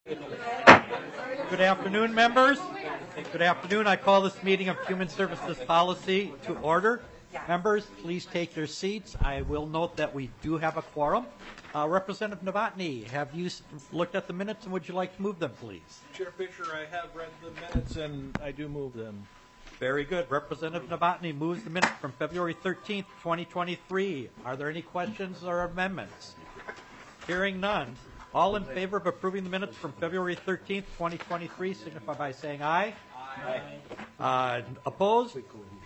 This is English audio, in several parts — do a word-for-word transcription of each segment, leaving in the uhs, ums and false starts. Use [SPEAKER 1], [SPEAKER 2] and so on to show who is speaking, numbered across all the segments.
[SPEAKER 1] Good afternoon, members. Good afternoon. I call this meeting of Human Services Policy to order. Members, please take your seats. I will note that we do have a quorum. Uh, Representative Novotny, have you looked at the minutes and would you like to move them, please?
[SPEAKER 2] Chair Fisher, I have read the minutes and I do move them.
[SPEAKER 1] Very good. Representative Novotny moves the minutes from February thirteenth, twenty twenty-three. Are there any questions or amendments? Hearing none. All in favor of approving the minutes from February thirteenth, twenty twenty-three, signify by saying aye. Aye. Uh, opposed?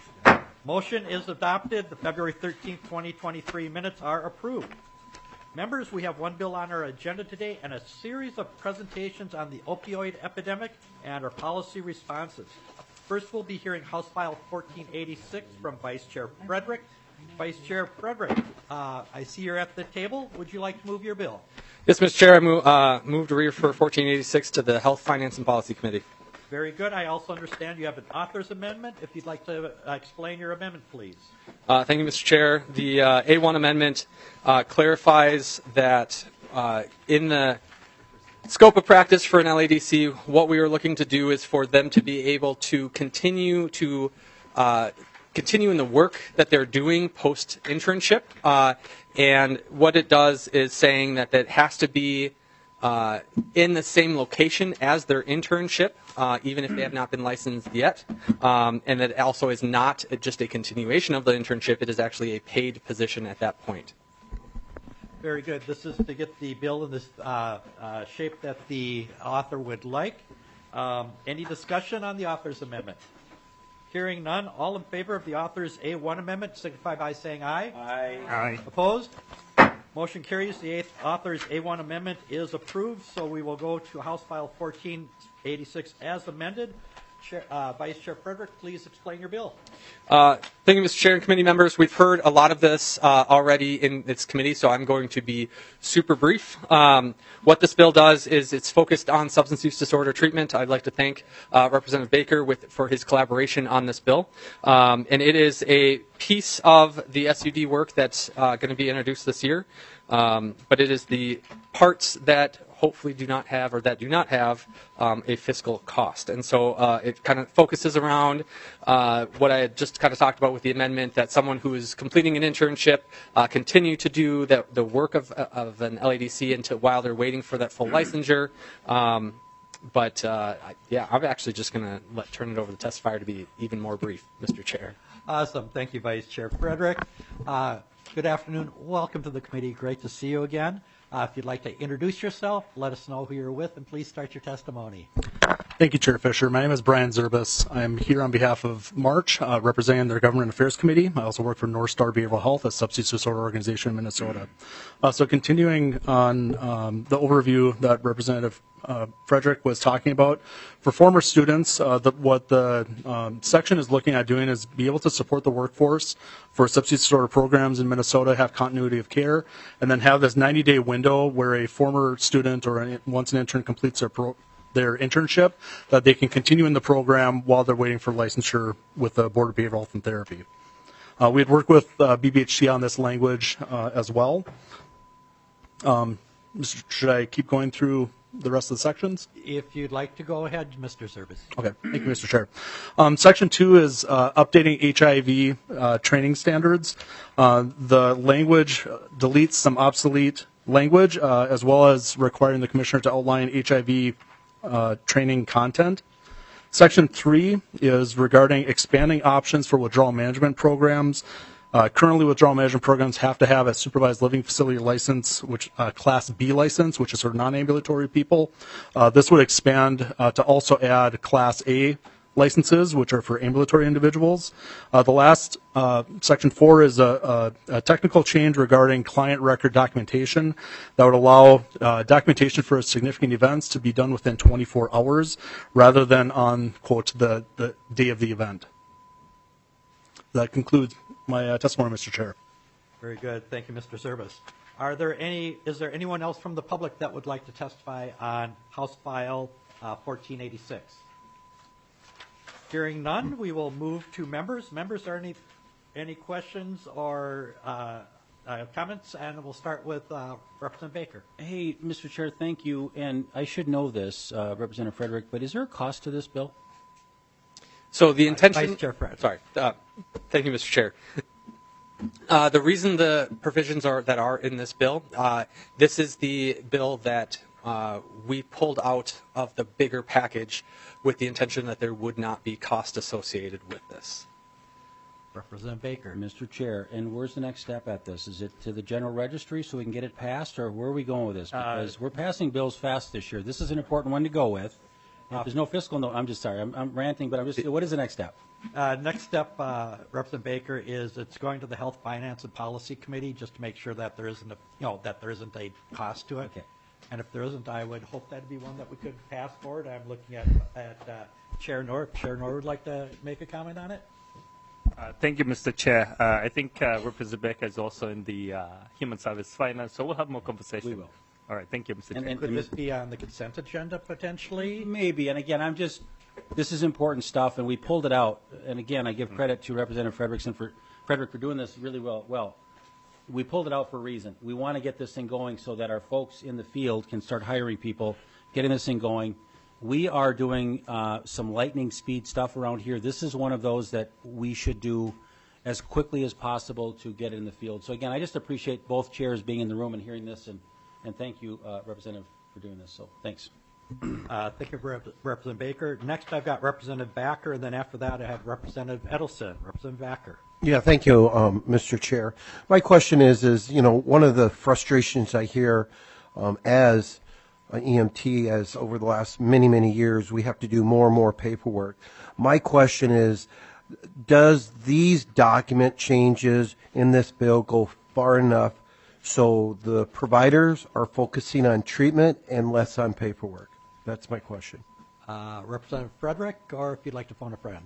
[SPEAKER 1] Motion is adopted. The February thirteenth, twenty twenty-three minutes are approved. Members, we have one bill on our agenda today and a series of presentations on the opioid epidemic and our policy responses. First, we'll be hearing House File fourteen eighty-six from Vice Chair Frederick. Vice Chair Frederick, uh, I see you're at the table. Would you like to move your bill?
[SPEAKER 3] Yes, Mister Chair, I move, uh, move to refer fourteen eighty-six to the Health, Finance, and Policy Committee.
[SPEAKER 1] Very good. I also understand you have an author's amendment. If you'd like to uh, explain your amendment, please.
[SPEAKER 3] Uh, thank you, Mister Chair. The uh, A one amendment uh, clarifies that uh, in the scope of practice for an L A D C, what we are looking to do is for them to be able to continue to uh, continue in the work that they're doing post-internship. Uh, and what it does is saying that that has to be uh, in the same location as their internship, uh, even if they have not been licensed yet. Um, and that also is not just a continuation of the internship. It is actually a paid position at that point.
[SPEAKER 1] Very good. This is to get the bill in this uh, uh, shape that the author would like. Um, any discussion on the author's amendment? Hearing none, all in favor of the author's A one amendment signify by saying aye. Aye.
[SPEAKER 2] Aye.
[SPEAKER 1] Opposed? Motion carries. The eighth author's A one amendment is approved, so we will go to House File fourteen eighty-six as amended. Chair, uh, Vice Chair Frederick, please explain your bill.
[SPEAKER 3] Uh, thank you, Mister Chair and committee members. We've heard a lot of this uh, already in this committee, so I'm going to be super brief. Um, what this bill does is it's focused on substance use disorder treatment. I'd like to thank uh, Representative Baker with, for his collaboration on this bill. Um, and it is a piece of the S U D work that's uh, going to be introduced this year. Um, but it is the parts that hopefully do not have or that do not have um, a fiscal cost. And so uh, it kind of focuses around uh, what I had just kind of talked about with the amendment, that someone who is completing an internship uh, continue to do the, the work of, of an L A D C until while they're waiting for that full licensure. Um, but uh, yeah, I'm actually just going to let turn it over to the testifier to be even more brief, Mister Chair.
[SPEAKER 1] Awesome. Thank you, Vice Chair Frederick. Uh, good afternoon. Welcome to the committee. Great to see you again. Uh, if you'd like to introduce yourself, let us know who you're with, and please start your testimony.
[SPEAKER 4] Thank you, Chair Fisher. My name is Brian Zerbis. I'm here on behalf of March, uh, representing their Government Affairs Committee. I also work for North Star Behavioral Health, a substance disorder organization in Minnesota. Uh, so continuing on um, the overview that Representative uh, Frederick was talking about, for former students, uh, the, what the um, section is looking at doing is be able to support the workforce for substance disorder programs in Minnesota, have continuity of care, and then have this ninety-day window where a former student or an, once an intern completes their pro their internship, that they can continue in the program while they're waiting for licensure with the Board of Behavioral Health and Therapy. Uh, we had worked with uh, B B H C on this language uh, as well. Um, should I keep going through the rest of the sections?
[SPEAKER 1] If you'd like to go ahead, Mister Zerbis.
[SPEAKER 4] Okay, thank you, Mister Chair. Um, section two is uh, updating H I V uh, training standards. Uh, the language deletes some obsolete language, uh, as well as requiring the Commissioner to outline H I V Uh, training content. Section three is regarding expanding options for withdrawal management programs. Uh, currently, withdrawal management programs have to have a supervised living facility license, which uh, Class B license, which is for non-ambulatory people. Uh, this would expand uh, to also add Class A licenses, which are for ambulatory individuals. Uh, the last, uh, section four, is a, a, a technical change regarding client record documentation that would allow uh, documentation for significant events to be done within twenty-four hours rather than on, quote, the, the day of the event. That concludes my uh, testimony, Mister Chair.
[SPEAKER 1] Very good. Thank you, Mister Zerbis. Are there any, is there anyone else from the public that would like to testify on House File uh, fourteen eighty-six? Hearing none, we will move to members. Members, are any any questions or uh, uh, comments, and we'll start with uh, Representative Baker.
[SPEAKER 5] Hey, Mister Chair, thank you. And I should know this, uh, Representative Frederick, but is there a cost to this bill?
[SPEAKER 3] So the intention.
[SPEAKER 1] Vice Chair Fred.
[SPEAKER 3] Sorry. Uh, thank you, Mister Chair. Uh, the reason the provisions are that are in this bill, uh, this is the bill that uh, we pulled out of the bigger package with the intention that there would not be cost associated with this.
[SPEAKER 1] Representative Baker.
[SPEAKER 5] Mister Chair, and where's the next step at this? Is it to the general registry so we can get it passed, or where are we going with this? Because we're passing bills fast this year. This is an important one to go with. If there's no fiscal, no, I'm just sorry. I'm, I'm ranting, but I'm just, what is the next step?
[SPEAKER 1] Uh, next step, uh, Representative Baker, is it's going to the Health, Finance, and Policy Committee just to make sure that there isn't a, you know, that there isn't a cost to it.
[SPEAKER 5] Okay.
[SPEAKER 1] And if there isn't, I would hope that'd be one that we could pass forward. I'm looking at, at uh, Chair Nord. Chair Nord would like to make a comment on it?
[SPEAKER 6] Uh, thank you, Mister Chair. Uh, I think uh, Representative Baker is also in the uh, Human Service Finance, so we'll have more conversation.
[SPEAKER 5] We will.
[SPEAKER 6] All right. Thank you, Mister
[SPEAKER 5] And-
[SPEAKER 6] Chair.
[SPEAKER 5] and-
[SPEAKER 1] Could this be on the consent agenda potentially?
[SPEAKER 5] Maybe, and again, I'm just, this is important stuff, and we pulled it out. And again, I give credit to Representative Frederickson for, Frederick for doing this really well. Well, we pulled it out for a reason. We want to get this thing going so that our folks in the field can start hiring people, getting this thing going. We are doing uh, some lightning speed stuff around here. This is one of those that we should do as quickly as possible to get it in the field. So again, I just appreciate both chairs being in the room and hearing this, and, and thank you, uh, Representative, for doing this. So thanks.
[SPEAKER 1] Uh, thank you, Rep- Representative Baker. Next, I've got Representative Backer, and then after that, I have Representative Edelson. Representative Backer.
[SPEAKER 7] Yeah, thank you, um, Mister Chair. My question is, is, you know, one of the frustrations I hear um, as an E M T, as over the last many, many years, we have to do more and more paperwork. My question is, does these document changes in this bill go far enough so the providers are focusing on treatment and less on paperwork? That's my question.
[SPEAKER 1] Uh, Representative Frederick, or if you'd like to phone a friend.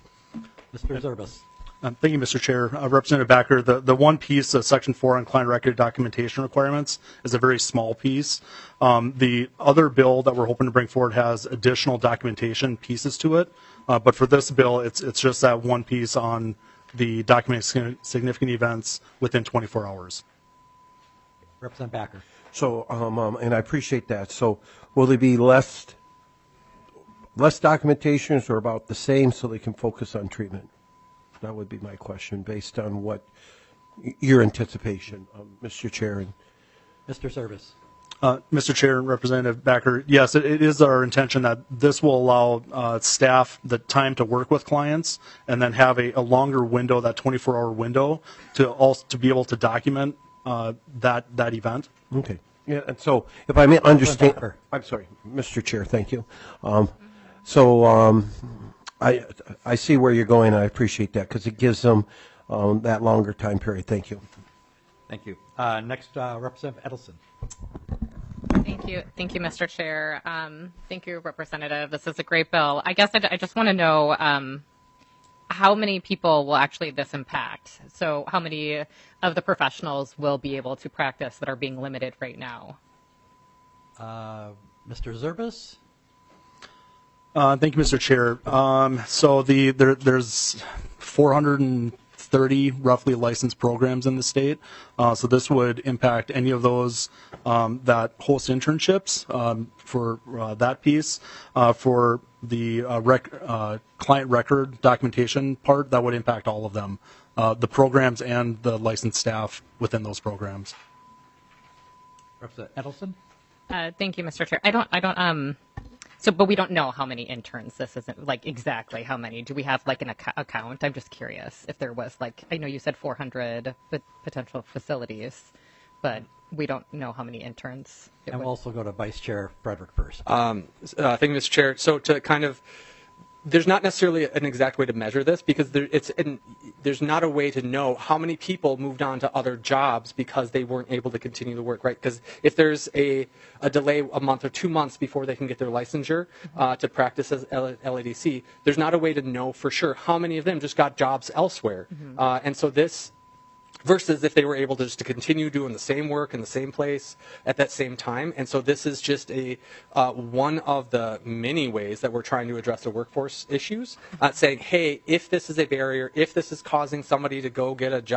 [SPEAKER 1] Mister Zerbis.
[SPEAKER 4] Um, thank you, Mister Chair. Uh, Representative Backer, the, the one piece of Section four on client record documentation requirements is a very small piece. Um, the other bill that we're hoping to bring forward has additional documentation pieces to it. Uh, but for this bill, it's it's just that one piece on the documenting significant events within twenty-four hours.
[SPEAKER 1] Representative Backer.
[SPEAKER 7] So, um, um, and I appreciate that. So, will there be less less documentations or about the same so they can focus on treatment? That would be my question, based on what y- your anticipation, um, Mister Chair. And
[SPEAKER 1] Mister Service.
[SPEAKER 4] Uh, Mister Chair and Representative Backer, yes, it, it is our intention that this will allow uh, staff the time to work with clients and then have a, a longer window, that twenty-four hour window, to also to be able to document uh, that that event.
[SPEAKER 7] okay, yeah. And so, if I may understand,
[SPEAKER 1] Backer.
[SPEAKER 7] I'm sorry, Mister Chair. Thank you. Um, so, um, I I see where you're going. I appreciate that because it gives them um, that longer time period. Thank you.
[SPEAKER 1] Thank you. Uh, next, uh, Representative Edelson.
[SPEAKER 8] Thank you. Thank you, Mister Chair. Um, thank you, Representative. This is a great bill. I guess I, I just want to know um, how many people will actually this impact? So how many of the professionals will be able to practice that are being limited right now?
[SPEAKER 1] Uh, Mister Zerbis.
[SPEAKER 4] Uh, thank you, Mister Chair. Um, so the there, there's four hundred thirty roughly licensed programs in the state. Uh, so this would impact any of those um, that host internships um, for uh, that piece. Uh, for the uh, rec- uh, client record documentation part, that would impact all of them, uh, the programs and the licensed staff within those programs.
[SPEAKER 1] Representative Edelson.
[SPEAKER 8] Uh, thank you, Mister Chair. I don't. I don't. Um. So, but we don't know how many interns this isn't, like exactly how many. Do we have like an ac- account? I'm just curious if there was like, I know you said four hundred p- potential facilities, but we don't know how many interns. It
[SPEAKER 1] And
[SPEAKER 8] would-
[SPEAKER 1] we'll also go to Vice Chair Frederick first.
[SPEAKER 3] Um, uh, thank you, Mister Chair. So to kind of, there's not necessarily an exact way to measure this because there, it's in, there's not a way to know how many people moved on to other jobs because they weren't able to continue to work, right? Because if there's a, a delay a month or two months before they can get their licensure uh, to practice as L- LADC, there's not a way to know for sure how many of them just got jobs elsewhere. Mm-hmm. Uh, and so this, versus if they were able to just to continue doing the same work in the same place at that same time. And so this is just a uh, one of the many ways that we're trying to address the workforce issues, uh, saying, hey, if this is a barrier, if this is causing somebody to go get a job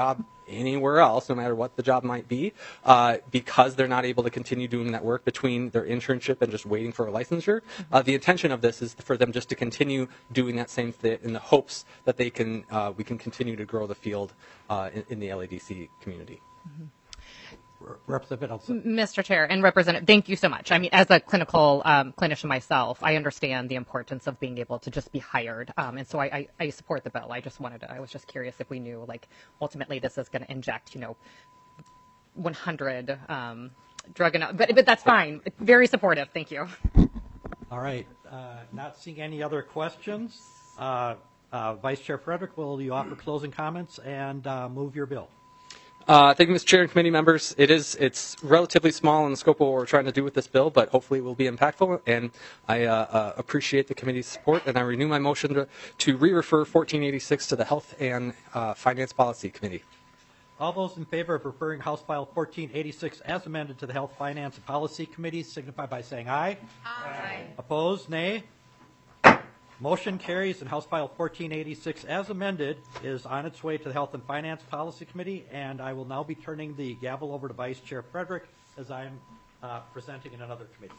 [SPEAKER 3] anywhere else, no matter what the job might be, uh, because they're not able to continue doing that work between their internship and just waiting for a licensure. Uh, the intention of this is for them just to continue doing that same thing in the hopes that they can, uh, we can continue to grow the field uh, in, in the L A D C community.
[SPEAKER 1] Mm-hmm. Representative Elson.
[SPEAKER 8] Mister Chair and Representative, thank you so much. I mean, as a clinical um, clinician myself, I understand the importance of being able to just be hired, um, and so I, I, I support the bill. I just wanted to, I was just curious if we knew, like, ultimately this is going to inject, you know, one hundred um, drug and, but but that's fine. Very supportive. Thank you.
[SPEAKER 1] All right. Uh, not seeing any other questions. Uh, uh, Vice Chair Frederick, will you offer closing comments and uh, move your bill?
[SPEAKER 3] Uh, thank you, Mister Chair and committee members. It is it's relatively small in the scope of what we're trying to do with this bill, but hopefully it will be impactful. And I uh, uh, appreciate the committee's support, and I renew my motion to, to re-refer fourteen eighty-six to the Health and uh, Finance Policy Committee.
[SPEAKER 1] All those in favor of referring House File fourteen eighty-six as amended to the Health, Finance, and Policy Committee signify by saying aye. Aye. Opposed, nay. Motion carries, and House File fourteen eighty-six as amended is on its way to the Health and Finance Policy Committee, and I will now be turning the gavel over to Vice Chair Frederick as I am uh, presenting in another committee.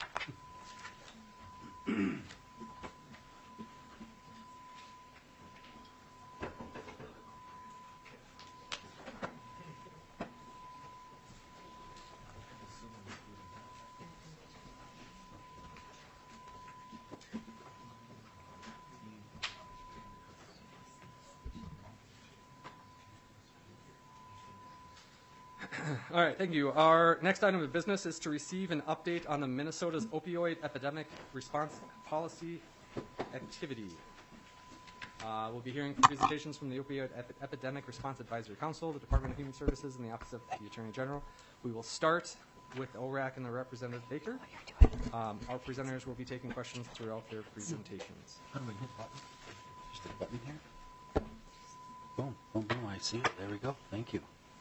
[SPEAKER 3] All right, thank you. Our next item of business is to receive an update on the Minnesota's opioid epidemic response policy activity. Uh, we'll be hearing presentations from the Opioid Ep- Epidemic Response Advisory Council, the Department of Human Services, and the Office of the Attorney General. We will start with O R A C and the Representative Baker. Um, our presenters will be taking questions throughout their presentations.
[SPEAKER 5] How do we hit button? Just a button here? Boom, boom, boom. I see it. There we go. Thank you.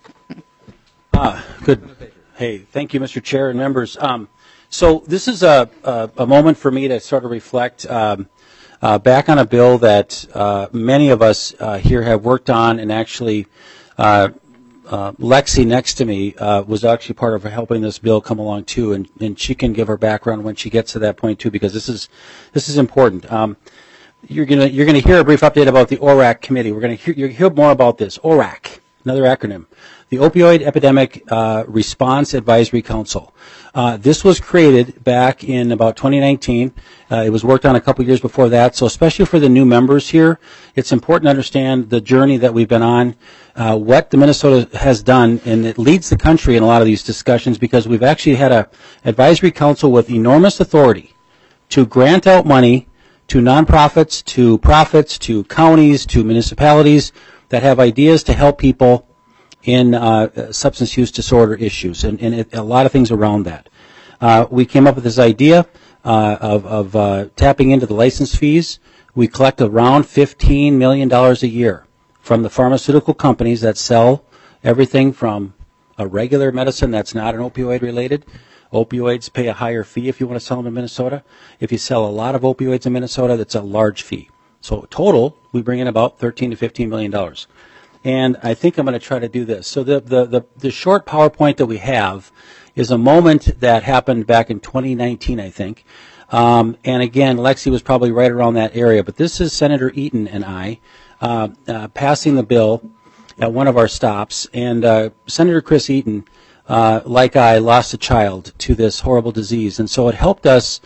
[SPEAKER 5] Ah, good. Hey, thank you, Mister Chair and members. Um, so this is a, a, a moment for me to sort of reflect um, uh, back on a bill that uh, many of us uh, here have worked on, and actually uh, uh, Lexi next to me uh, was actually part of helping this bill come along too, and, and she can give her background when she gets to that point too, because this is this is important. Um, you're gonna you're gonna hear a brief update about the O R A C committee. We're gonna hear you hear more about this. O R A C, another acronym. The Opioid Epidemic uh, Response Advisory Council. Uh, this was created back in about twenty nineteen. Uh, it was worked on a couple years before that. So especially for the new members here, it's important to understand the journey that we've been on, uh, what the Minnesota has done, and it leads the country in a lot of these discussions because we've actually had a advisory council with enormous authority to grant out money to nonprofits, to profits, to counties, to municipalities that have ideas to help people in uh, substance use disorder issues, and, and it, a lot of things around that. Uh, we came up with this idea uh, of, of uh, tapping into the license fees. We collect around fifteen million dollars a year from the pharmaceutical companies that sell everything from a regular medicine that's not an opioid related. Opioids pay a higher fee if you want to sell them in Minnesota. If you sell a lot of opioids in Minnesota, that's a large fee. So total, we bring in about thirteen to fifteen million dollars. And I think I'm going to try to do this. So the, the, the, the short PowerPoint that we have is a moment that happened back in twenty nineteen, I think. Um, and again, Lexi was probably right around that area. But this is Senator Eaton and I uh, uh, passing the bill at one of our stops. And uh, Senator Chris Eaton, uh, like I, lost a child to this horrible disease. And so it helped us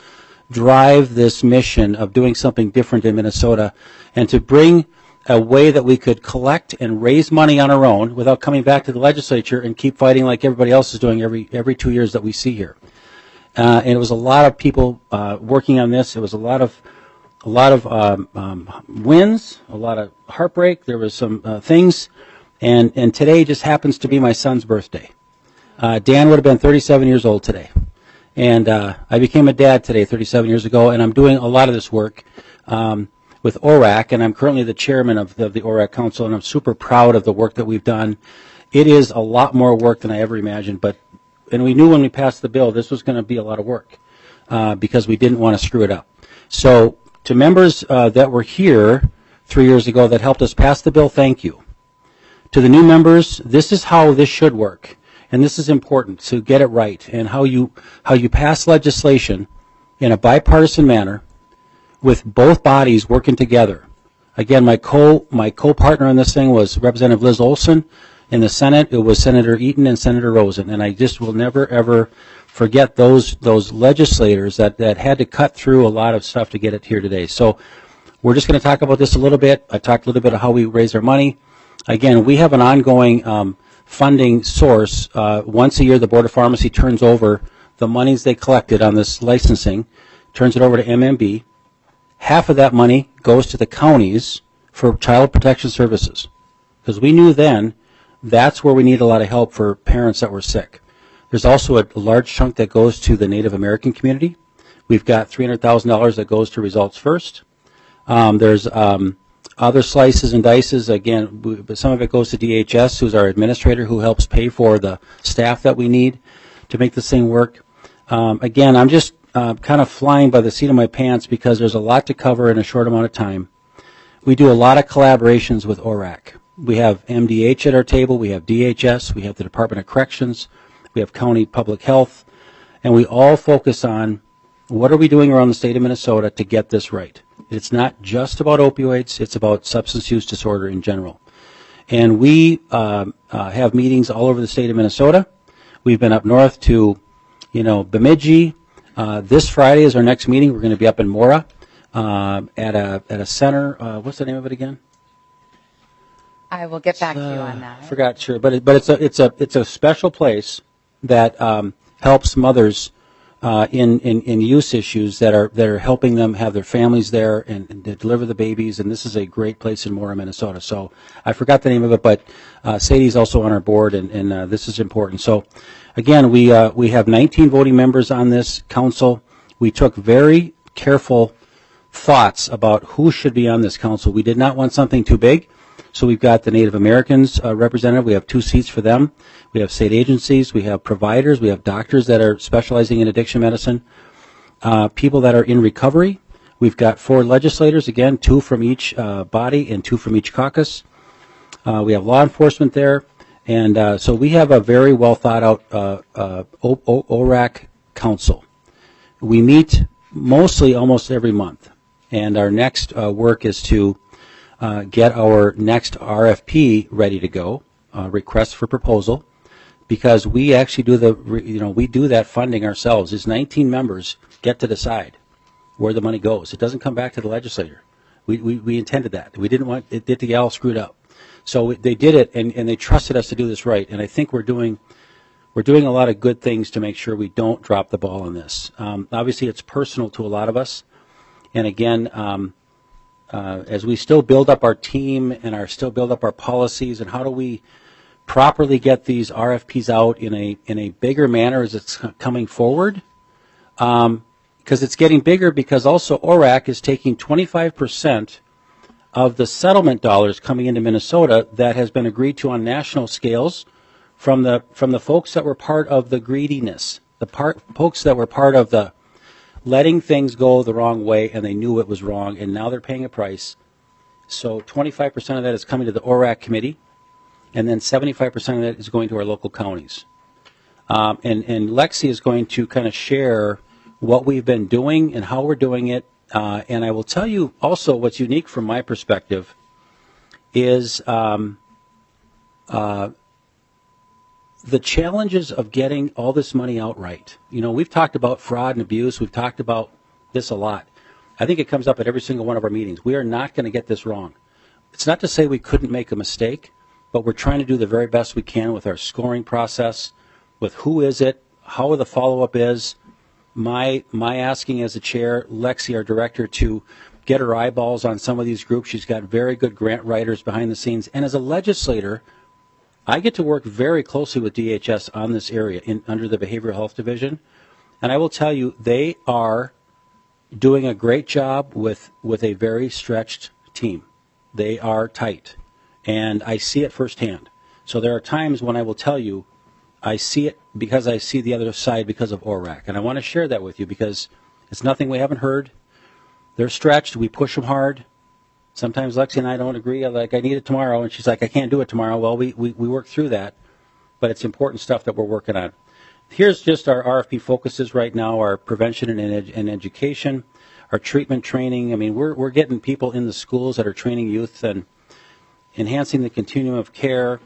[SPEAKER 5] drive this mission of doing something different in Minnesota and to bring a way that we could collect and raise money on our own without coming back to the legislature and keep fighting like everybody else is doing every every two years that we see here. Uh, and it was a lot of people uh, working on this. It was a lot of a lot of um, um, wins, a lot of heartbreak. There was some uh, things, and and today just happens to be my son's birthday. Uh, Dan would have been thirty-seven years old today, and uh, I became a dad today, thirty-seven years ago, and I'm doing a lot of this work. Um, with O R A C, and I'm currently the chairman of the, of the O R A C Council, and I'm super proud of the work that we've done. It is a lot more work than I ever imagined, but and we knew when we passed the bill this was going to be a lot of work uh, because we didn't want to screw it up. So to members uh, that were here three years ago that helped us pass the bill, thank you. to the new members, this is how this should work. And this is important to get it right, and how you how you pass legislation in a bipartisan manner with both bodies working together. Again, my co my co-partner on this thing was Representative Liz Olson. In the Senate, it was Senator Eaton and Senator Rosen, and I just will never ever forget those those legislators that that had to cut through a lot of stuff to get it here today. So we're just going to talk about this a little bit. I talked a little bit of how we raise our money. Again, we have an ongoing um, funding source. Uh, once a year, the Board of Pharmacy turns over the monies they collected on this licensing, turns it over to M M B. Half of that money goes to the counties for child protection services, because we knew then that's where we need a lot of help for parents that were sick. There's also a large chunk that goes to the Native American community. We've got three hundred thousand dollars that goes to Results First. Um, there's um, other slices and dices. Again, we, but some of it goes to D H S, who's our administrator, who helps pay for the staff that we need to make this thing work. Um, again, I'm just uh, kind of flying by the seat of my pants because there's a lot to cover in a short amount of time. We do a lot of collaborations with O R A C. We have M D H at our table, we have D H S, we have the Department of Corrections, we have County Public Health, and we all focus on what are we doing around the state of Minnesota to get this right. It's not just about opioids, it's about substance use disorder in general. And we uh, uh, have meetings all over the state of Minnesota. We've been up north to, you know, Bemidji. Uh, this Friday is our next meeting. We're going to be up in Mora uh, at a at a center. Uh, what's the name of it again?
[SPEAKER 9] I will get back
[SPEAKER 5] Uh,
[SPEAKER 9] to you on that.
[SPEAKER 5] Forgot, sure, but it, but it's a it's a it's a special place that um, helps mothers uh, in, in in use issues that are that are helping them have their families there and, and to deliver the babies. And this is a great place in Mora, Minnesota. So I forgot the name of it, but uh, Sadie's also on our board, and and uh, this is important. So again, we uh, we have nineteen voting members on this council. We took very careful thoughts about who should be on this council. We did not want something too big. So we've got the Native Americans uh, representative. We have two seats for them. We have state agencies. We have providers. We have doctors that are specializing in addiction medicine. Uh, people that are in recovery. We've got four legislators, again, two from each uh, body and two from each caucus. Uh, we have law enforcement there. And uh, so we have a very well thought out uh, uh, O- O- O R A C council. We meet mostly almost every month. And our next uh, work is to Uh, get our next R F P ready to go, uh, request for proposal, because we actually do the, you know, we do that funding ourselves. It's nineteen members get to decide where the money goes. It doesn't come back to the legislator. We we, we intended that. We didn't want it, it to get all screwed up. So they did it, and, and they trusted us to do this right. And I think we're doing we're doing a lot of good things to make sure we don't drop the ball on this. Um, obviously, it's personal to a lot of us, and again. Um, Uh, as we still build up our team and our still build up our policies, and how do we properly get these R F Ps out in a in a bigger manner as it's coming forward, because um, it's getting bigger, because also O R A C is taking twenty-five percent of the settlement dollars coming into Minnesota that has been agreed to on national scales from the from the folks that were part of the greediness, the part folks that were part of the letting things go the wrong way, and they knew it was wrong, and now they're paying a price. So twenty-five percent of that is coming to the O R A C committee, and then seventy-five percent of that is going to our local counties. Um, and, and Lexi is going to kind of share what we've been doing and how we're doing it. Uh, and I will tell you also what's unique from my perspective is um, uh, the challenges of getting all this money out right. You know, we've talked about fraud and abuse. We've talked about this a lot. I think it comes up at every single one of our meetings. We are not going to get this wrong. It's not to say we couldn't make a mistake, but we're trying to do the very best we can with our scoring process, with who is it, how the follow-up is. My, my asking as a chair, Lexi, our director, to get her eyeballs on some of these groups. She's got very good grant writers behind the scenes. And as a legislator, I get to work very closely with D H S on this area in, under the Behavioral Health Division. And I will tell you, they are doing a great job with, with a very stretched team. They are tight. And I see it firsthand. So there are times when I will tell you, I see it because I see the other side because of O R A C. And I want to share that with you because it's nothing we haven't heard. They're stretched. We push them hard. Sometimes Lexi and I don't agree. I'm like, I need it tomorrow, and she's like, I can't do it tomorrow. Well, we, we, we work through that, but it's important stuff that we're working on. Here's just our R F P focuses right now, our prevention and, ed and education, our treatment training. I mean, we're, we're getting people in the schools that are training youth and enhancing the continuum of care,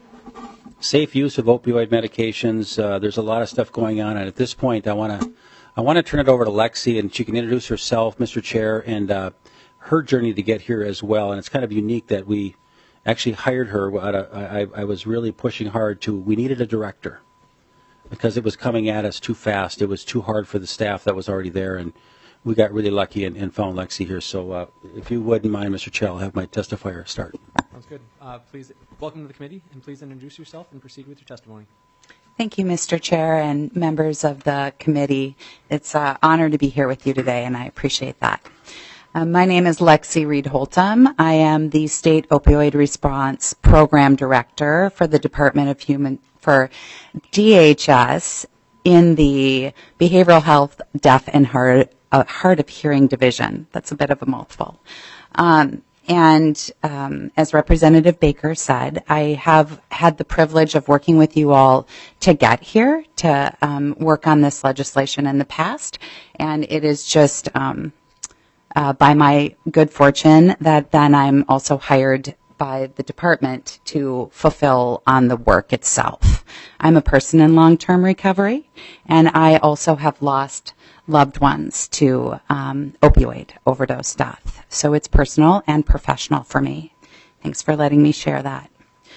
[SPEAKER 5] safe use of opioid medications. Uh, there's a lot of stuff going on, and at this point, I want to I want to turn it over to Lexi, and she can introduce herself, Mister Chair, and uh, her journey to get here as well. And it's kind of unique that we actually hired her. I, I was really pushing hard to, we needed a director because it was coming at us too fast. It was too hard for the staff that was already there, and we got really lucky and, and found Lexi here. So uh, if you wouldn't mind, Mister Chair, I'll have my testifier start.
[SPEAKER 3] Sounds good. Uh, please, welcome to the committee, and please introduce yourself and proceed with your testimony.
[SPEAKER 9] Thank you, Mister Chair and members of the committee. It's an honor to be here with you today, and I appreciate that. Uh, my name is Lexi Reed-Holtum. I am the State Opioid Response Program Director for the Department of Human, for D H S in the Behavioral Health, Deaf, and Hard, uh, Hard of Hearing Division. That's a bit of a mouthful. Um, and um, as Representative Baker said, I have had the privilege of working with you all to get here, to um, work on this legislation in the past, and it is just um, Uh, by my good fortune that then I'm also hired by the department to fulfill on the work itself. I'm a person in long-term recovery, and I also have lost loved ones to um, opioid overdose death. So it's personal and professional for me. Thanks for letting me share that.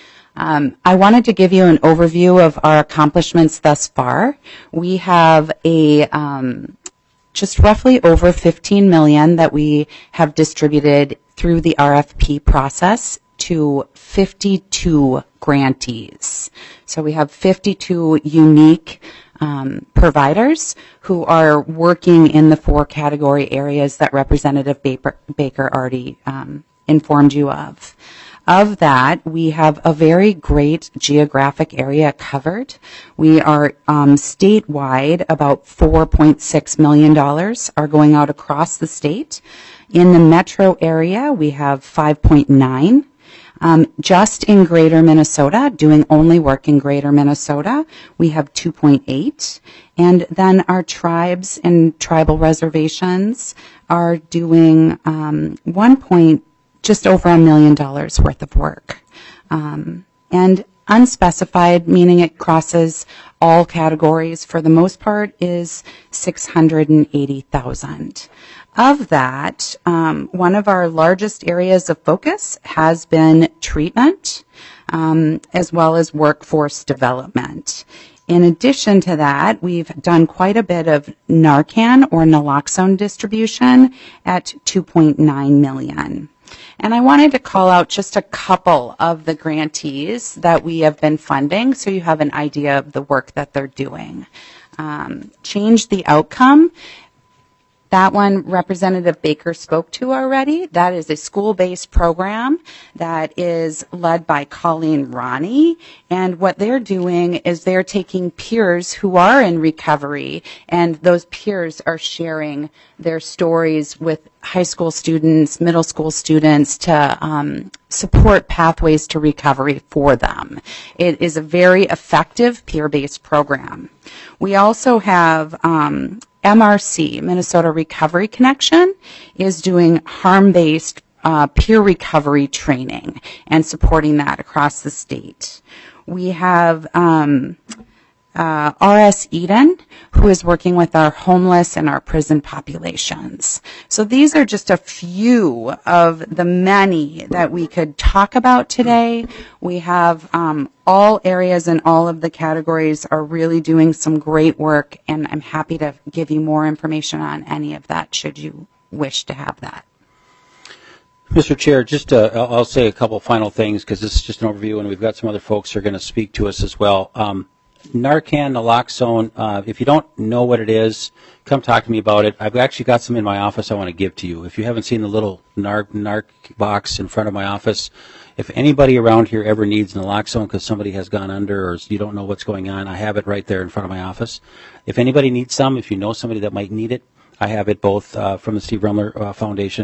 [SPEAKER 9] Um, I wanted to give you an overview of our accomplishments thus far. We have a um, just roughly over fifteen million that we have distributed through the R F P process to fifty-two grantees. So we have fifty-two unique um, providers who are working in the four category areas that Representative Baker, Baker already um, informed you of. Of that, we have a very great geographic area covered. We are um, statewide, about four point six million dollars are going out across the state. In the metro area, we have five point nine. Um, just in Greater Minnesota, doing only work in Greater Minnesota, we have two point eight. And then our tribes and tribal reservations are doing um, one point just over a million dollars worth of work. Um, and unspecified, meaning it crosses all categories for the most part, is six hundred eighty thousand. Of that, um, one of our largest areas of focus has been treatment, um, as well as workforce development. In addition to that, we've done quite a bit of Narcan or naloxone distribution at two point nine million. And I wanted to call out just a couple of the grantees that we have been funding so you have an idea of the work that they're doing. Um, Change the Outcome. That one Representative Baker spoke to already. That is a school-based program that is led by Colleen Ronnie. And what they're doing is they're taking peers who are in recovery, and those peers are sharing their stories with high school students, middle school students to um, support pathways to recovery for them. It is a very effective peer-based program. We also have um, M R C, Minnesota Recovery Connection, is doing harm-based uh, peer recovery training and supporting that across the state. We have um, uh, R S Eden, who is working with our homeless and our prison populations. So these are just a few of the many that we could talk about today. We have um, all areas and all of the categories are really doing some great work, and I'm happy to give you more information on any of that should you wish to have that.
[SPEAKER 5] Mister Chair, just uh, I'll, I'll say a couple final things because this is just an overview, and we've got some other folks who are going to speak to us as well. Um, Narcan, naloxone, uh, if you don't know what it is, come talk to me about it. I've actually got some in my office I want to give to you. If you haven't seen the little narc, narc box in front of my office, if anybody around here ever needs naloxone because somebody has gone under or you don't know what's going on, I have it right there in front of my office. If anybody needs some, if you know somebody that might need it, I have it both uh, from the Steve Rumler uh, Foundation.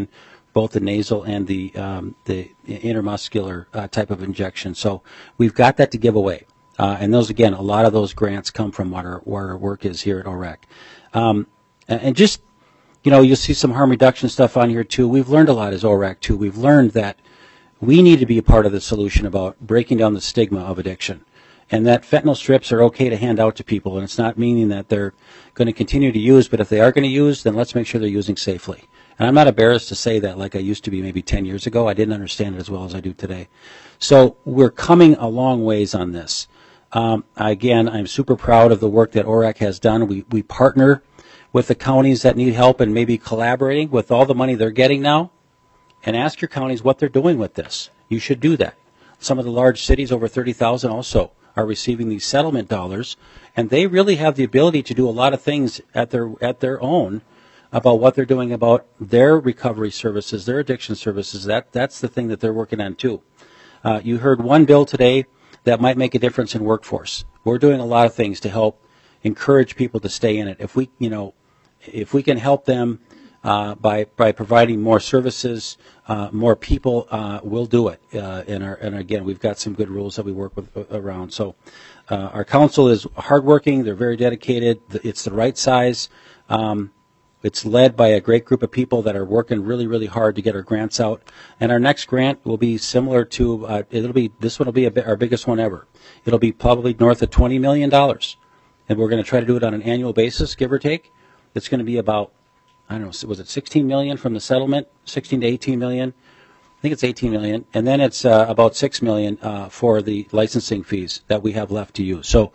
[SPEAKER 5] both the nasal and the um, the intermuscular uh, type of injection. So we've got that to give away. Uh, and those, again, a lot of those grants come from what our, what our work is here at O R A C. Um, and, and just, you know, you'll see some harm reduction stuff on here too. We've learned a lot as O R A C too. We've learned that we need to be a part of the solution about breaking down the stigma of addiction. And that fentanyl strips are okay to hand out to people, and it's not meaning that they're going to continue to use, but if they are going to use, then let's make sure they're using safely. And I'm not embarrassed to say that like I used to be maybe ten years ago. I didn't understand it as well as I do today. So we're coming a long ways on this. Um, again, I'm super proud of the work that O R A C has done. We, we partner with the counties that need help and maybe collaborating with all the money they're getting now, and ask your counties what they're doing with this. You should do that. Some of the large cities, over thirty thousand also, are receiving these settlement dollars, and they really have the ability to do a lot of things at their at their own about what they're doing about their recovery services, their addiction services. That that's the thing that they're working on too. Uh, you heard one bill today that might make a difference in workforce. We're doing a lot of things to help encourage people to stay in it. If we, you know, if we can help them uh, by by providing more services, uh, more people, uh, we'll do it. Uh, and, our, and again, we've got some good rules that we work with uh, around. So uh, our council is hardworking. They're very dedicated. It's the right size. Um, It's led by a great group of people that are working really, really hard to get our grants out. And our next grant will be similar to, uh, it'll be, this one will be a, our biggest one ever. It'll be probably north of twenty million dollars. And we're going to try to do it on an annual basis, give or take. It's going to be about, I don't know, was it sixteen million from the settlement? sixteen to eighteen million? I think it's eighteen million. And then it's uh, about six million uh, for the licensing fees that we have left to use. So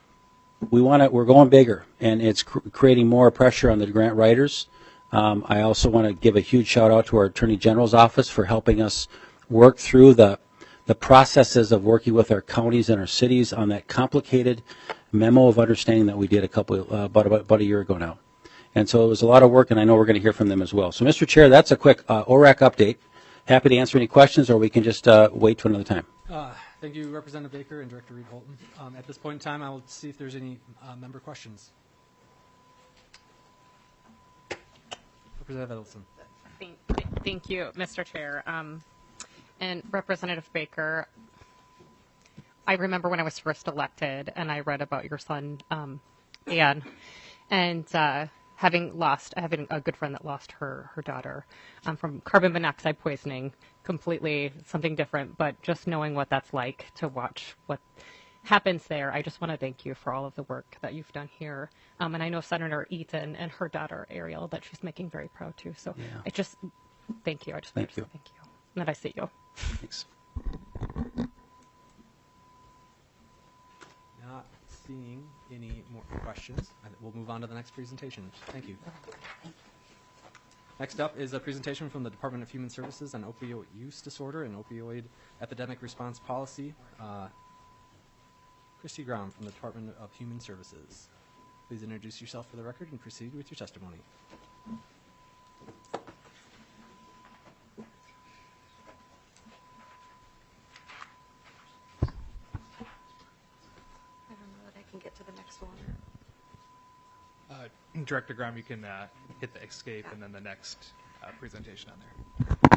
[SPEAKER 5] we want to, we're going bigger, and it's cr- creating more pressure on the grant writers. Um, I also want to give a huge shout out to our Attorney General's office for helping us work through the the processes of working with our counties and our cities on that complicated memo of understanding that we did a couple uh, about, about about a year ago now. And so it was a lot of work, and I know we're going to hear from them as well. So, Mister Chair, that's a quick uh, O R A C update. Happy to answer any questions, or we can just uh, wait to another time.
[SPEAKER 3] Uh, thank you, Representative Baker and Director Reed Holton. Um, at this point in time, I will see if there's any uh, member questions. Representative Edelson.
[SPEAKER 8] Thank, thank you, Mister Chair. Um, and Representative Baker, I remember when I was first elected, and I read about your son, um, Anne, and uh, having lost, having a good friend that lost her her daughter um, from carbon monoxide poisoning, completely something different, but just knowing what that's like to watch what happens there, I just want to thank you for all of the work that you've done here. Um, and I know Senator Eaton and her daughter Ariel that she's making very proud too. So
[SPEAKER 5] Yeah.
[SPEAKER 8] I just thank you. I just
[SPEAKER 5] Thank
[SPEAKER 8] I just
[SPEAKER 5] you.
[SPEAKER 8] Thank you. And that I see you.
[SPEAKER 5] Thanks.
[SPEAKER 3] Not seeing any more questions. I think We'll move on to the next presentation. Thank you. Next up is a presentation from the Department of Human Services on opioid use disorder and opioid epidemic response policy. Uh, Christy Brown from the Department of Human Services. Please introduce yourself for the record and proceed with your testimony.
[SPEAKER 10] I don't know that I can get to the next one.
[SPEAKER 11] Uh, Director Graham, you can uh, hit the escape and then the next uh, presentation on there.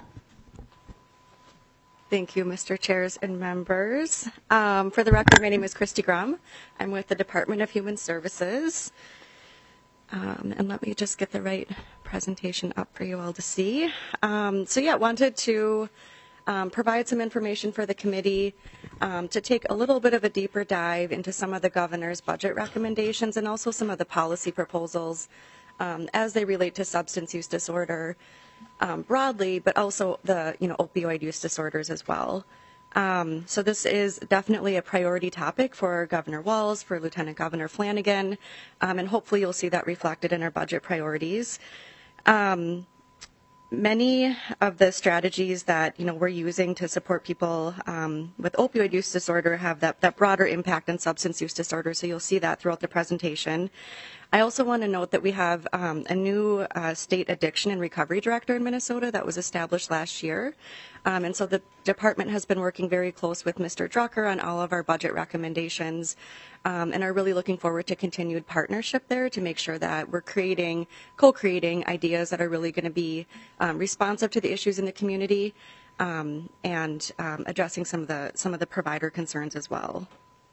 [SPEAKER 10] Thank you, Mister Chairs and members. Um, for the record, my name is Christy Grum. I'm with the Department of Human Services. Um, and let me just get the right presentation up for you all to see. Um, so yeah, wanted to um, provide some information for the committee um, to take a little bit of a deeper dive into some of the governor's budget recommendations and also some of the policy proposals um, as they relate to substance use disorder um, broadly, but also the you know opioid use disorders as well. Um, so this is definitely a priority topic for Governor Walz, for Lieutenant Governor Flanagan, um, and hopefully you'll see that reflected in our budget priorities. Um, many of the strategies that you know we're using to support people um, with opioid use disorder have that, that broader impact on substance use disorder, so you'll see that throughout the presentation. I also want to note that we have um, a new uh, state addiction and recovery director in Minnesota that was established last year. Um, and so the department has been working very close with Mister Drucker on all of our budget recommendations um, and are really looking forward to continued partnership there to make sure that we're creating, co-creating ideas that are really going to be um, responsive to the issues in the community um, and um, addressing some of the some of the provider concerns as well.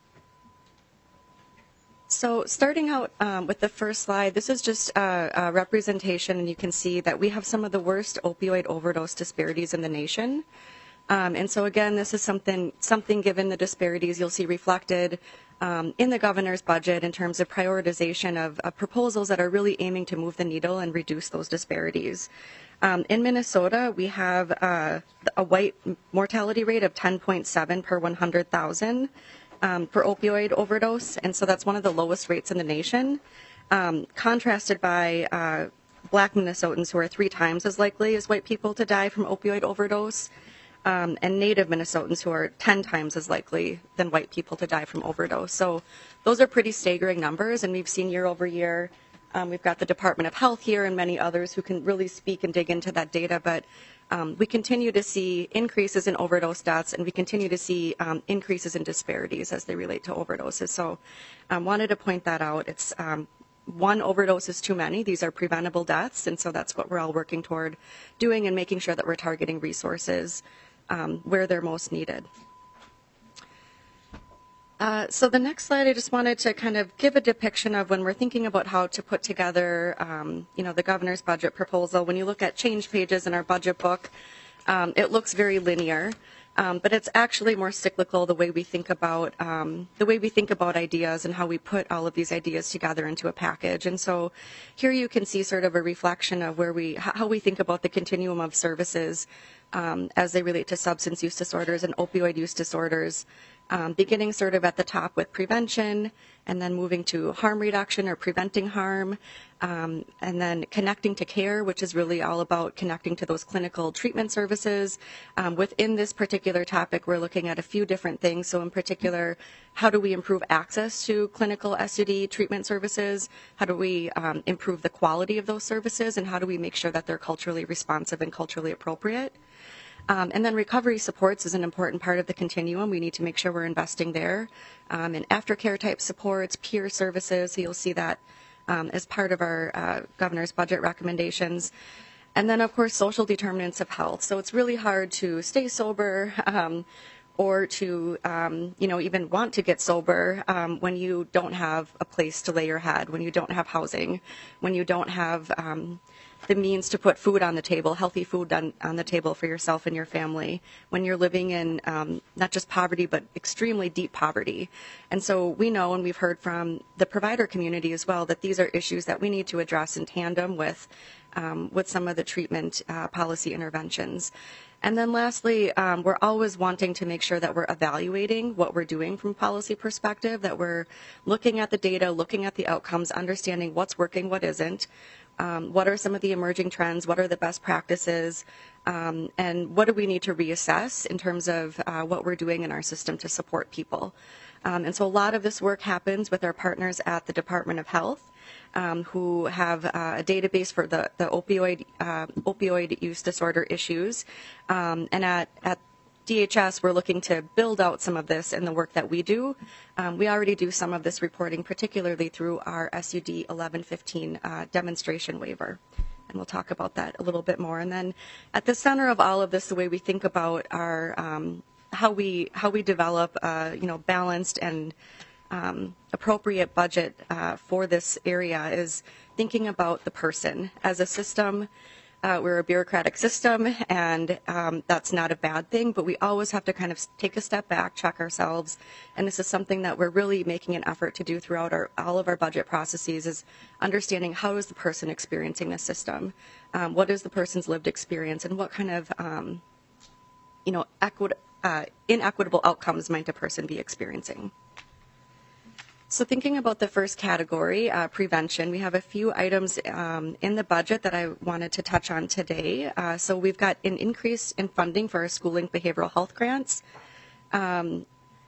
[SPEAKER 10] So starting out um, with the first slide, this is just a, a representation, and you can see that we have some of the worst opioid overdose disparities in the nation. Um, and so again, this is something, something given the disparities you'll see reflected um, in the governor's budget in terms of prioritization of, of proposals that are really aiming to move the needle and reduce those disparities. Um, in Minnesota, we have uh, a white mortality rate of ten point seven per one hundred thousand. Um, for opioid overdose, and so that's one of the lowest rates in the nation, um, contrasted by uh, black Minnesotans who are three times as likely as white people to die from opioid overdose, um, and native Minnesotans who are ten times as likely than white people to die from overdose. So those are pretty staggering numbers, and we've seen year over year. Um, we've got the Department of Health here and many others who can really speak and dig into that data, but Um, we continue to see increases in overdose deaths, and we continue to see um, increases in disparities as they relate to overdoses. So I um, wanted to point that out. It's um, one overdose is too many. These are preventable deaths, and so that's what we're all working toward doing and making sure that we're targeting resources um, where they're most needed. Uh, so the next slide, I just wanted to kind of give a depiction of when we're thinking about how to put together, um, you know, the governor's budget proposal. When you look at change pages in our budget book, um, it looks very linear, um, but it's actually more cyclical the way we think about um, the way we think about ideas and how we put all of these ideas together into a package. And so here you can see sort of a reflection of where we how we think about the continuum of services um, as they relate to substance use disorders and opioid use disorders. Um, beginning sort of at the top with prevention, and then moving to harm reduction or preventing harm, um, and then connecting to care, which is really all about connecting to those clinical treatment services. Um, within this particular topic, we're looking at a few different things. So in particular, how do we improve access to clinical S U D treatment services? How do we um, improve the quality of those services? And how do we make sure that they're culturally responsive and culturally appropriate? Um, and then recovery supports is an important part of the continuum. We need to make sure we're investing there um, in aftercare type supports, peer services. So you'll see that um, as part of our uh, governor's budget recommendations. And then, of course, social determinants of health. So it's really hard to stay sober um, or to, um, you know, even want to get sober um, when you don't have a place to lay your head, when you don't have housing, when you don't have um, the means to put food on the table, healthy food on, on the table for yourself and your family, when you're living in um, not just poverty, but extremely deep poverty. And so we know, and we've heard from the provider community as well, that these are issues that we need to address in tandem with, um, with some of the treatment uh, policy interventions. And then lastly, um, we're always wanting to make sure that we're evaluating what we're doing from a policy perspective, that we're looking at the data, looking at the outcomes, understanding what's working, what isn't. Um, what are some of the emerging trends? What are the best practices? Um, and what do we need to reassess in terms of uh, what we're doing in our system to support people? Um, and so a lot of this work happens with our partners at the Department of Health, um, who have uh, a database for the, the opioid uh, opioid use disorder issues. Um, and at, at D H S, we're looking to build out some of this in the work that we do. Um, we already do some of this reporting, particularly through our S U D eleven fifteen uh, demonstration waiver. And we'll talk about that a little bit more. And then at the center of all of this, the way we think about our um, how we how we develop uh, you know balanced and um, appropriate budget uh, for this area is thinking about the person as a system. Uh, we're a bureaucratic system, and um, that's not a bad thing, but we always have to kind of take a step back, check ourselves, and this is something that we're really making an effort to do throughout our, all of our budget processes, is understanding how is the person experiencing the system, um, what is the person's lived experience, and what kind of um, you know, equi- uh, inequitable outcomes might a person be experiencing. So thinking about the first category, uh, prevention, we have a few items um, in the budget that I wanted to touch on today. Uh, so we've got an increase in funding for our schooling behavioral health grants. Um,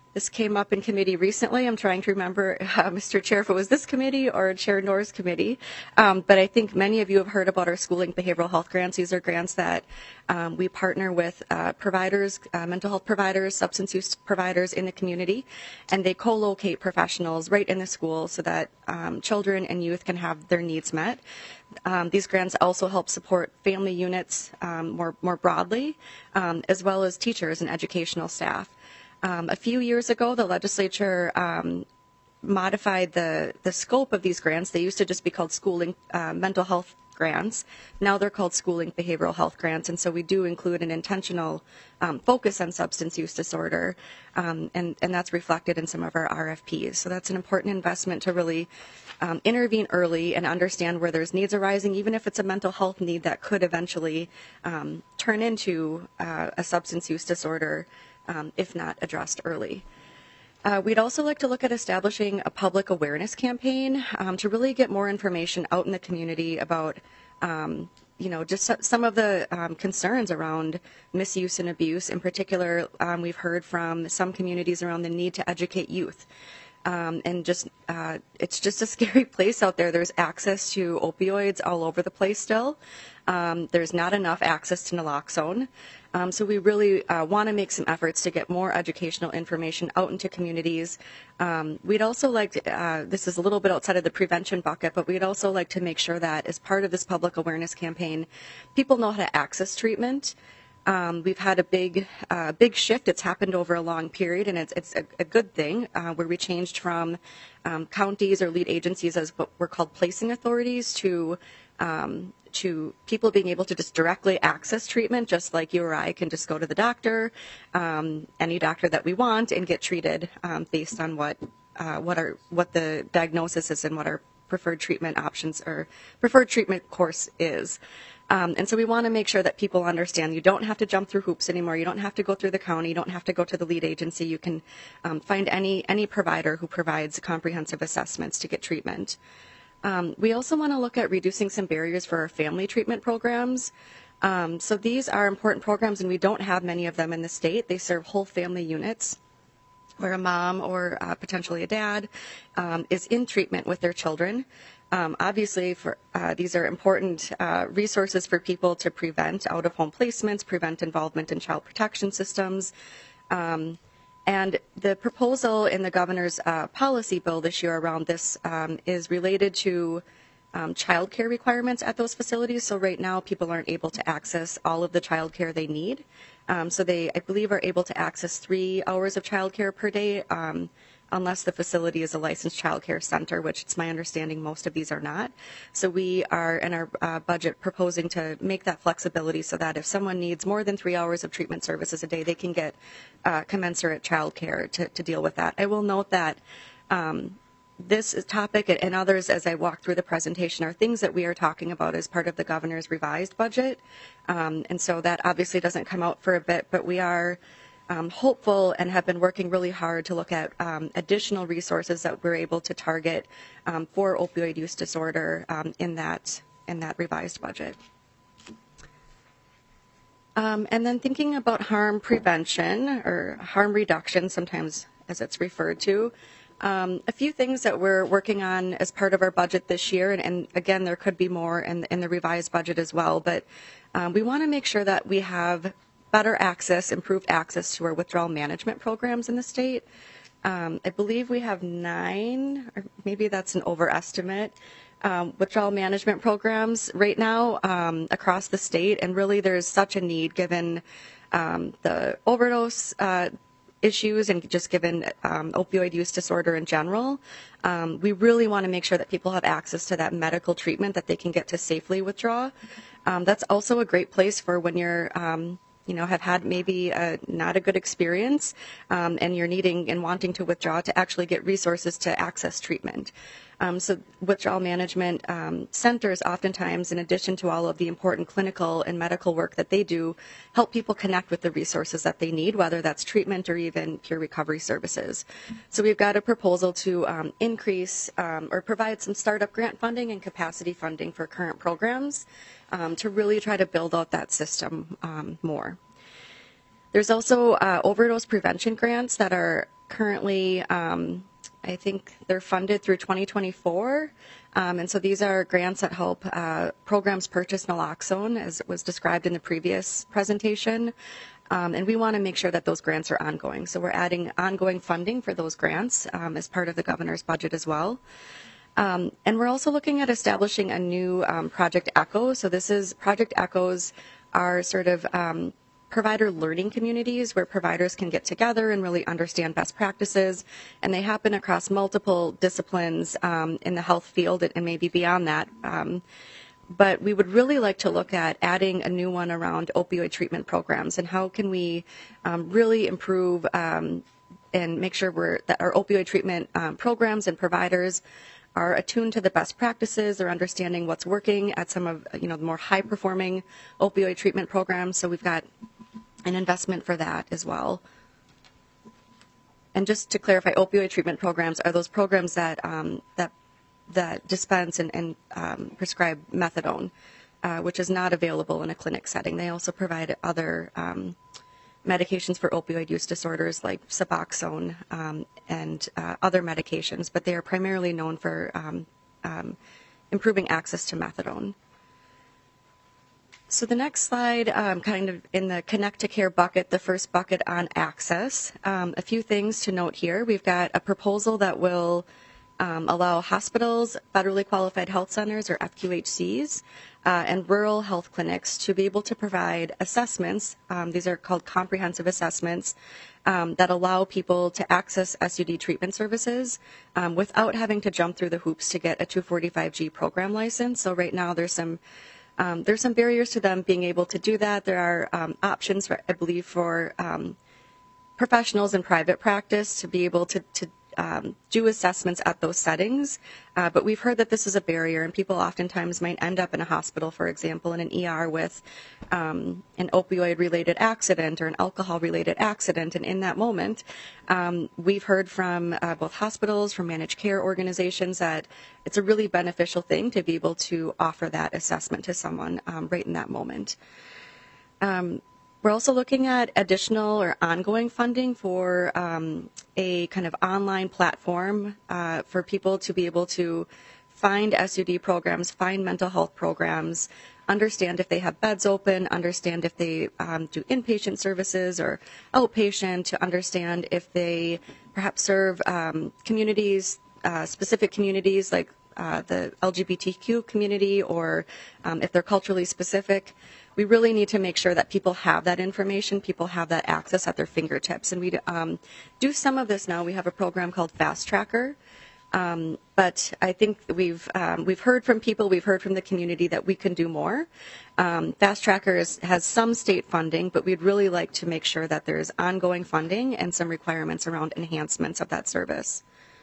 [SPEAKER 10] This came up in committee recently. I'm trying to remember, uh, Mister Chair, if it was this committee or Chair Nor's committee. Um, but I think many of you have heard about our schooling behavioral health grants. These are grants that um, we partner with uh, providers, uh, mental health providers, substance use providers in the community, and they co-locate professionals right in the school so that um, children and youth can have their needs met. Um, these grants also help support family units um, more, more broadly, um, as well as teachers and educational staff. Um, a few years ago, the legislature um, modified the, the scope of these grants. They used to just be called schooling uh, mental health grants. Now they're called schooling behavioral health grants, and so we do include an intentional um, focus on substance use disorder, um, and, and that's reflected in some of our R F Ps. So that's an important investment to really um, intervene early and understand where there's needs arising, even if it's a mental health need that could eventually um, turn into uh, a substance use disorder Um, if not addressed early. Uh, we'd also like to look at establishing a public awareness campaign um, to really get more information out in the community about, um, you know, just some of the um, concerns around misuse and abuse. In particular, um, we've heard from some communities around the need to educate youth. Um, and just uh, it's just a scary place out there. There's access to opioids all over the place still. Um, there's not enough access to naloxone. Um, so we really uh, want to make some efforts to get more educational information out into communities. Um, we'd also like to, uh, this is a little bit outside of the prevention bucket, but we'd also like to make sure that as part of this public awareness campaign, people know how to access treatment. Um, we've had a big, uh, big shift. It's happened over a long period, and it's it's a, a good thing uh, where we changed from um, counties or lead agencies as what were called placing authorities to um, to people being able to just directly access treatment, just like you or I can just go to the doctor, um, any doctor that we want, and get treated um, based on what uh, what our what the diagnosis is and what our preferred treatment options or preferred treatment course is. Um, and so we want to make sure that people understand you don't have to jump through hoops anymore. You don't have to go through the county. You don't have to go to the lead agency. You can um, find any any provider who provides comprehensive assessments to get treatment. Um, we also want to look at reducing some barriers for our family treatment programs. Um, so these are important programs, and we don't have many of them in the state. They serve whole family units where a mom or uh, potentially a dad um, is in treatment with their children. Um, obviously, for, uh, these are important uh, resources for people to prevent out-of-home placements, prevent involvement in child protection systems. Um, and the proposal in the governor's uh, policy bill this year around this um, is related to um, child care requirements at those facilities. So right now, people aren't able to access all of the child care they need. Um, so they, I believe, are able to access three hours of child care per day, um, unless the facility is a licensed child care center, which it's my understanding most of these are not. So we are in our uh, budget proposing to make that flexibility so that if someone needs more than three hours of treatment services a day, they can get uh, commensurate child care to, to deal with that. I will note that um, this topic and others as I walk through the presentation are things that we are talking about as part of the governor's revised budget. Um, and so that obviously doesn't come out for a bit, but we are Um, hopeful and have been working really hard to look at um, additional resources that we're able to target um, for opioid use disorder um, in that in that revised budget. Um, and then thinking about harm prevention or harm reduction, sometimes as it's referred to. Um, a few things that we're working on as part of our budget this year, and, and again, there could be more in, in the revised budget as well, but um, we want to make sure that we have better access, improved access to our withdrawal management programs in the state. Um, I believe we have nine, or maybe that's an overestimate, um, withdrawal management programs right now um, across the state, and really there's such a need given um, the overdose uh, issues and just given um, opioid use disorder in general. Um, we really want to make sure that people have access to that medical treatment that they can get to safely withdraw. Um, that's also a great place for when you're um, you know, have had maybe a, not a good experience um, and you're needing and wanting to withdraw to actually get resources to access treatment. Um, so withdrawal management um, centers oftentimes, in addition to all of the important clinical and medical work that they do, help people connect with the resources that they need, whether that's treatment or even peer recovery services. So we've got a proposal to um, increase um, or provide some startup grant funding and capacity funding for current programs um, to really try to build out that system um, more. There's also uh, overdose prevention grants that are currently, um, I think they're funded through twenty twenty-four. Um, and so these are grants that help uh, programs purchase naloxone, as was described in the previous presentation. Um, and we want to make sure that those grants are ongoing. So we're adding ongoing funding for those grants um, as part of the governor's budget as well. Um, and we're also looking at establishing a new um, Project ECHO. So this is Project ECHOs are sort of um, provider learning communities where providers can get together and really understand best practices. And they happen across multiple disciplines um, in the health field and maybe beyond that. Um, but we would really like to look at adding a new one around opioid treatment programs and how can we um, really improve um, and make sure we're, that our opioid treatment um, programs and providers are attuned to the best practices or understanding what's working at some of you know the more high performing opioid treatment programs. So we've got an investment for that as well. And just to clarify, opioid treatment programs are those programs that um, that that dispense and, and um, prescribe methadone, uh, which is not available in a clinic setting. They also provide other um, medications for opioid use disorders like Suboxone um, and uh, other medications, but they are primarily known for um, um, improving access to methadone. So the next slide, um, kind of in the Connect to Care bucket, the first bucket on access. Um, a few things to note here. We've got a proposal that will um, allow hospitals, federally qualified health centers, or F Q H Cs, uh, and rural health clinics to be able to provide assessments. Um, these are called comprehensive assessments um, that allow people to access S U D treatment services um, without having to jump through the hoops to get a two forty-five G program license. So right now there's some Um, there's some barriers to them being able to do that. There are um, options, for, I believe, for um, professionals in private practice to be able to, to um, do assessments at those settings. Uh, but we've heard that this is a barrier, and people oftentimes might end up in a hospital, for example, in an E R with um, an opioid-related accident or an alcohol-related accident. And in that moment, um, we've heard from uh, both hospitals, from managed care organizations, that it's a really beneficial thing to be able to offer that assessment to someone um, right in that moment. Um, We're also looking at additional or ongoing funding for um, a kind of online platform uh, for people to be able to find S U D programs, find mental health programs, understand if they have beds open, understand if they um, do inpatient services or outpatient, to understand if they perhaps serve um, communities, uh, specific communities like uh, the L G B T Q community, or um, if they're culturally specific. We really need to make sure that people have that information, people have that access at their fingertips. And we um, do some of this now. We have a program called Fast Tracker. Um, but I think we've um, we've heard from people, we've heard from the community that we can do more. Um, Fast Tracker is, has some state funding, but we'd really like to make sure that there's ongoing funding and some requirements around enhancements of that service.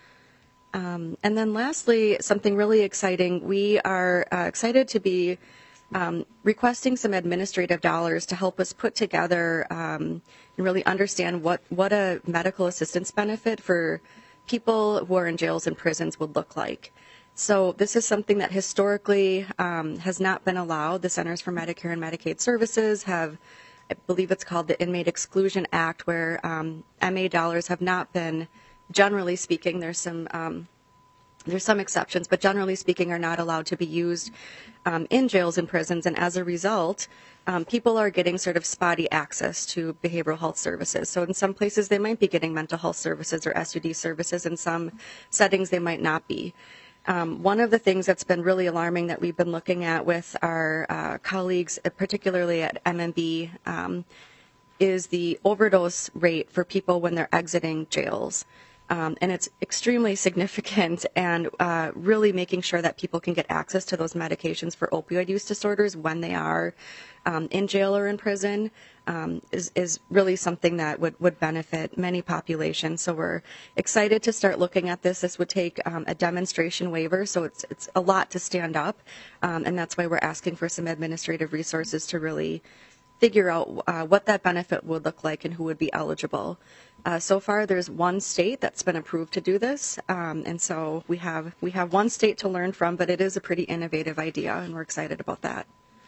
[SPEAKER 10] Um, and then lastly, something really exciting, we are uh, excited to be Um, requesting some administrative dollars to help us put together um, and really understand what, what a medical assistance benefit for people who are in jails and prisons would look like. So this is something that historically um, has not been allowed. The Centers for Medicare and Medicaid Services have, I believe it's called the Inmate Exclusion Act, where um, M A dollars have not been, generally speaking, there's some um, There's some exceptions, but generally speaking are not allowed to be used um, in jails and prisons. And as a result, um, people are getting sort of spotty access to behavioral health services. So in some places they might be getting mental health services or S U D services. In some settings they might not be. Um, one of the things that's been really alarming that we've been looking at with our uh, colleagues, particularly at M M B, um, is the overdose rate for people when they're exiting jails. Um, and it's extremely significant, and uh, really making sure that people can get access to those medications for opioid use disorders when they are um, in jail or in prison um, is, is really something that would, would benefit many populations. So we're excited to start looking at this. This would take um, a demonstration waiver, so it's, it's a lot to stand up, um, and that's why we're asking for some administrative resources to really figure out uh, what that benefit would look like and who would be eligible. Uh, so far, there's one state that's been approved to do this, um, and so we have we have one state to learn from, but it is a pretty innovative idea, and we're excited about that.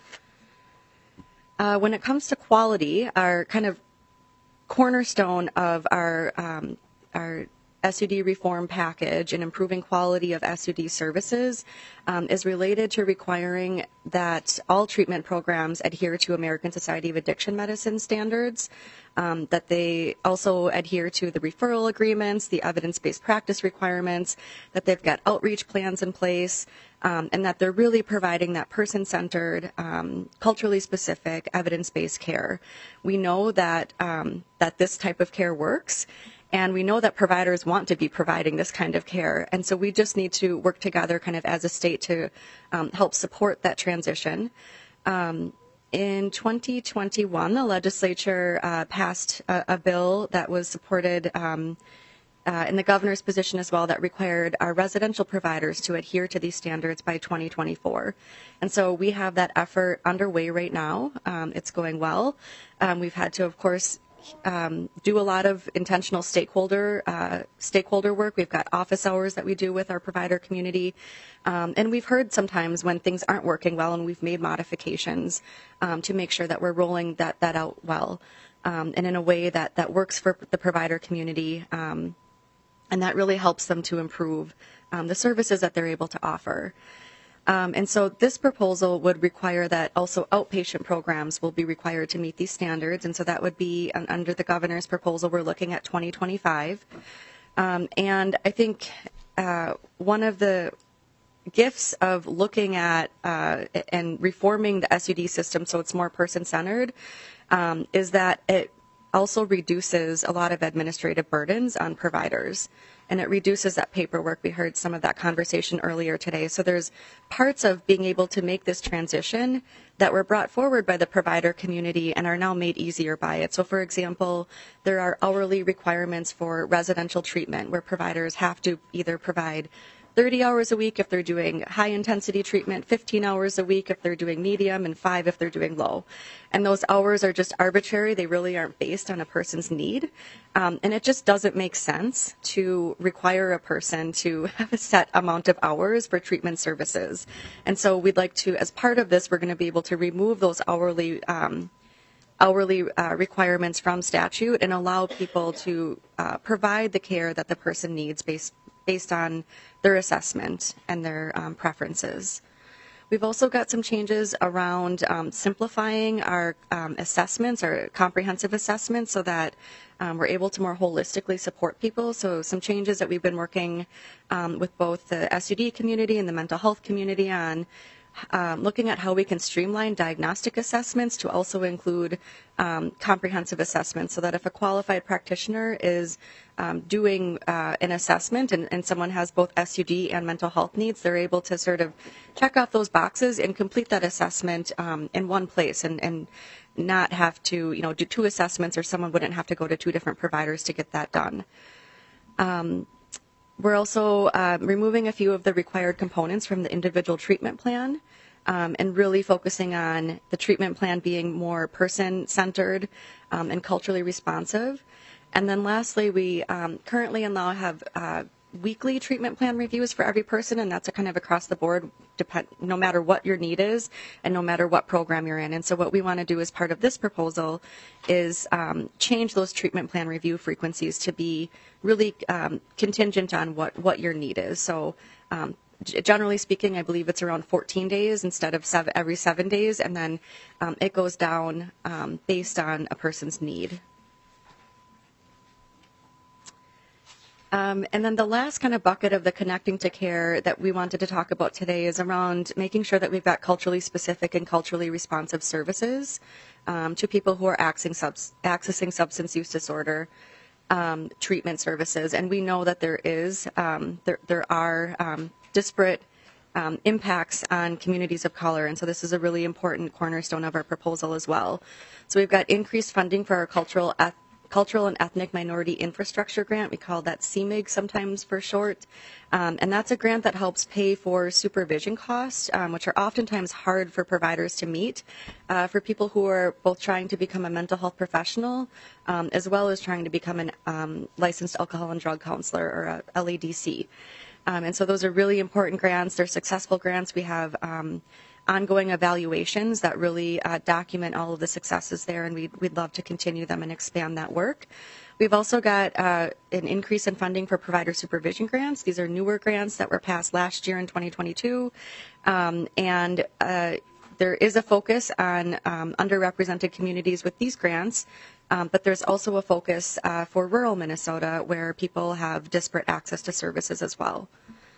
[SPEAKER 10] Uh, when it comes to quality, our kind of cornerstone of our um, our S U D reform package and improving quality of S U D services um, is related to requiring that all treatment programs adhere to American Society of Addiction Medicine standards, um, that they also adhere to the referral agreements, the evidence-based practice requirements, that they've got outreach plans in place, um, and that they're really providing that person-centered, um, culturally specific, evidence-based care. We know that um, that this type of care works. And we know that providers want to be providing this kind of care. And so we just need to work together kind of as a state to um, help support that transition. Um, in twenty twenty-one, the legislature uh, passed a, a bill that was supported um, uh, in the governor's position as well that required our residential providers to adhere to these standards by twenty twenty-four. And so we have that effort underway right now. Um, it's going well. Um, we've had to, of course, Um, do a lot of intentional stakeholder uh, stakeholder work. We've got office hours that we do with our provider community, um, and we've heard sometimes when things aren't working well, and we've made modifications um, to make sure that we're rolling that that out well, um, and in a way that that works for the provider community, um, and that really helps them to improve um, the services that they're able to offer. Um, and so this proposal would require that also outpatient programs will be required to meet these standards. And so that would be um, under the governor's proposal, we're looking at twenty twenty-five. Um, and I think uh, one of the gifts of looking at uh, and reforming the S U D system so it's more person-centered um, is that it also reduces a lot of administrative burdens on providers. And it reduces that paperwork. We heard some of that conversation earlier today. So there's parts of being able to make this transition that were brought forward by the provider community and are now made easier by it. So for example, there are hourly requirements for residential treatment where providers have to either provide thirty hours a week if they're doing high intensity treatment, fifteen hours a week if they're doing medium, and five if they're doing low. And those hours are just arbitrary. They really aren't based on a person's need. Um, and it just doesn't make sense to require a person to have a set amount of hours for treatment services. And so we'd like to, as part of this, we're going to be able to remove those hourly um, hourly uh, requirements from statute and allow people to uh, provide the care that the person needs based based on their assessment and their um, preferences. We've also got some changes around um, simplifying our um, assessments, our comprehensive assessments, so that um, we're able to more holistically support people. So some changes that we've been working um, with both the S U D community and the mental health community on, Um, looking at how we can streamline diagnostic assessments to also include um, comprehensive assessments so that if a qualified practitioner is um, doing uh, an assessment and, and someone has both S U D and mental health needs, they're able to sort of check off those boxes and complete that assessment um, in one place and, and not have to, you know, do two assessments, or someone wouldn't have to go to two different providers to get that done. Um, We're also uh, removing a few of the required components from the individual treatment plan um, and really focusing on the treatment plan being more person-centered um, and culturally responsive. And then lastly, we um, currently now have uh, weekly treatment plan reviews for every person, and that's a kind of across the board, depend, no matter what your need is and no matter what program you're in. And so what we want to do as part of this proposal is um, change those treatment plan review frequencies to be really um, contingent on what, what your need is. So um, g- generally speaking, I believe it's around fourteen days instead of seven, every seven days, and then um, it goes down um, based on a person's need. Um, and then the last kind of bucket of the connecting to care that we wanted to talk about today is around making sure that we've got culturally specific and culturally responsive services um, to people who are accessing, subs- accessing substance use disorder um, treatment services. And we know that there is, um, there, there are um, disparate um, impacts on communities of color. And so this is a really important cornerstone of our proposal as well. So we've got increased funding for our cultural eth- Cultural and Ethnic Minority Infrastructure Grant. We call that C M I G sometimes for short. Um, and that's a grant that helps pay for supervision costs, um, which are oftentimes hard for providers to meet uh, for people who are both trying to become a mental health professional um, as well as trying to become a um, licensed alcohol and drug counselor, or a L A D C. Um, and so those are really important grants. They're successful grants. We have um, ongoing evaluations that really uh, document all of the successes there, and we'd, we'd love to continue them and expand that work. We've also got uh, an increase in funding for provider supervision grants. These are newer grants that were passed last year in twenty twenty-two. Um, and uh, there is a focus on um, underrepresented communities with these grants, um, but there's also a focus uh, for rural Minnesota where people have disparate access to services as well.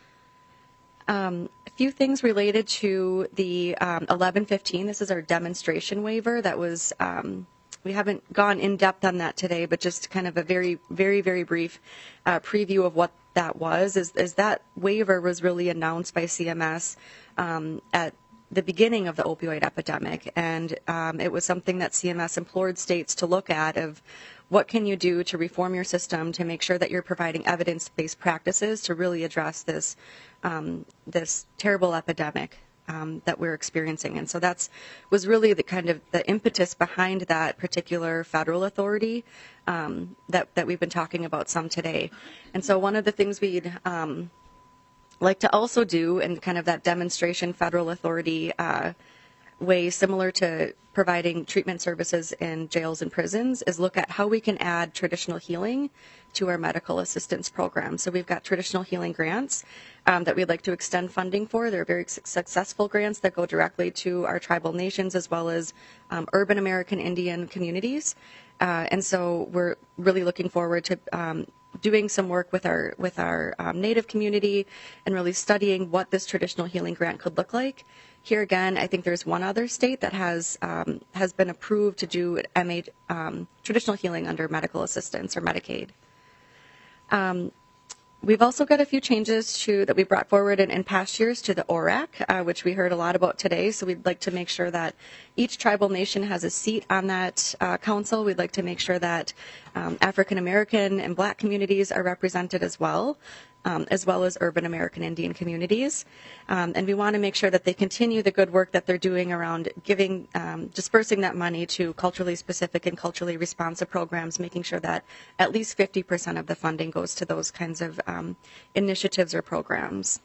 [SPEAKER 10] Um, a few things related to the um, eleven fifteen. This is our demonstration waiver that was, um, we haven't gone in depth on that today, but just kind of a very, very, very brief uh, preview of what that was, is, is that waiver was really announced by C M S um, at the beginning of the opioid epidemic. And um, it was something that C M S implored states to look at of what can you do to reform your system to make sure that you're providing evidence-based practices to really address this um, this terrible epidemic um, that we're experiencing. And so that's was really the kind of the impetus behind that particular federal authority um, that, that we've been talking about some today. And so one of the things we'd um, like to also do in kind of that demonstration federal authority uh, way, similar to providing treatment services in jails and prisons, is look at how we can add traditional healing to our medical assistance program. So we've got traditional healing grants um, that we'd like to extend funding for. They're very su- successful grants that go directly to our tribal nations as well as um, urban American Indian communities. Uh, and so we're really looking forward to um, doing some work with our with our um, Native community and really studying what this traditional healing grant could look like. Here again, I think there's one other state that has um, has been approved to do M A um, traditional healing under medical assistance or Medicaid. Um, We've also got a few changes to that we brought forward in, in past years to the O R A C, uh, which we heard a lot about today. So we'd like to make sure that each tribal nation has a seat on that uh, council. We'd like to make sure that um, African American and Black communities are represented as well, um, as well as urban American Indian communities. Um, and we want to make sure that they continue the good work that they're doing around giving, um, dispersing that money to culturally specific and culturally responsive programs, making sure that at least fifty percent of the funding goes to those kinds of um, initiatives or programs.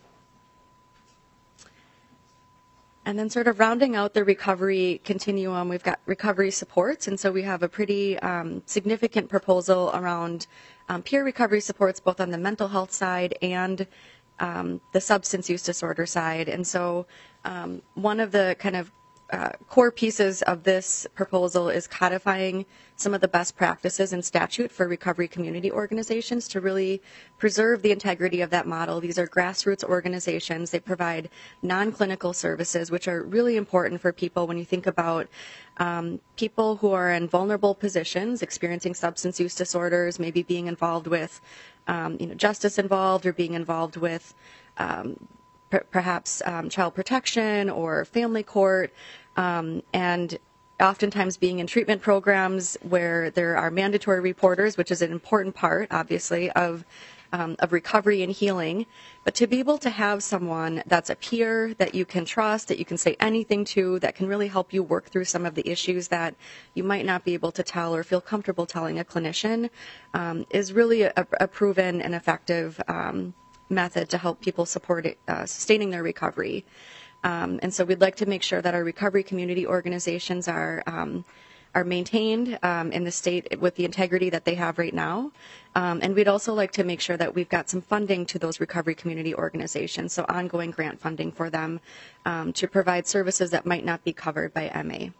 [SPEAKER 10] And then sort of rounding out the recovery continuum, we've got recovery supports. And so we have a pretty um, significant proposal around um, peer recovery supports, both on the mental health side and um, the substance use disorder side. And so um, one of the kind of uh, core pieces of this proposal is codifying some of the best practices in statute for recovery community organizations to really preserve the integrity of that model. These are grassroots organizations. They provide non-clinical services, which are really important for people when you think about um, people who are in vulnerable positions, experiencing substance use disorders, maybe being involved with um, you know, justice involved or being involved with um, per- perhaps um, child protection or family court, um, and oftentimes being in treatment programs where there are mandatory reporters, which is an important part, obviously, of um, of recovery and healing. But to be able to have someone that's a peer that you can trust, that you can say anything to, that can really help you work through some of the issues that you might not be able to tell or feel comfortable telling a clinician, um, is really a, a proven and effective um, method to help people support it, uh, sustaining their recovery. Um, and so we'd like to make sure that our recovery community organizations are um, are maintained um, in the state with the integrity that they have right now. Um, and we'd also like to make sure that we've got some funding to those recovery community organizations, so ongoing grant funding for them um, to provide services that might not be covered by M A.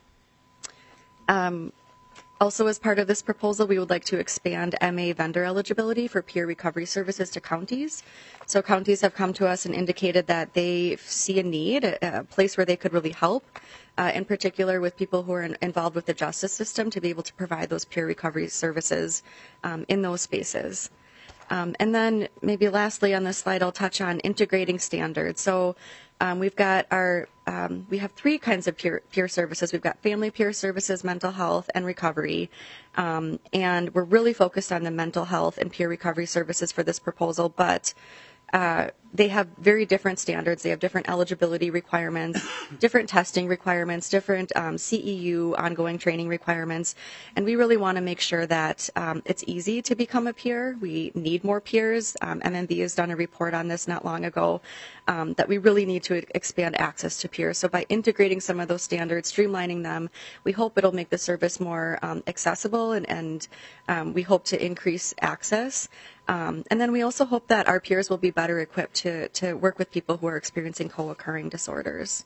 [SPEAKER 10] Um, Also, as part of this proposal, we would like to expand M A vendor eligibility for peer recovery services to counties. So counties have come to us and indicated that they see a need, a, a place where they could really help, uh, in particular with people who are in, involved with the justice system, to be able to provide those peer recovery services um, in those spaces. Um, and then maybe lastly on this slide, I'll touch on integrating standards. So um, we've got our, um, we have three kinds of peer, peer services. We've got family peer services, mental health, and recovery. Um, and we're really focused on the mental health and peer recovery services for this proposal. But uh, they have very different standards. They have different eligibility requirements, different testing requirements, different um, C E U ongoing training requirements. And we really want to make sure that um, it's easy to become a peer. We need more peers. Um, M M B has done a report on this not long ago, um, that we really need to expand access to peers. So by integrating some of those standards, streamlining them, we hope it'll make the service more um, accessible, and, and um, we hope to increase access. Um, and then we also hope that our peers will be better equipped to, to work with people who are experiencing co-occurring disorders.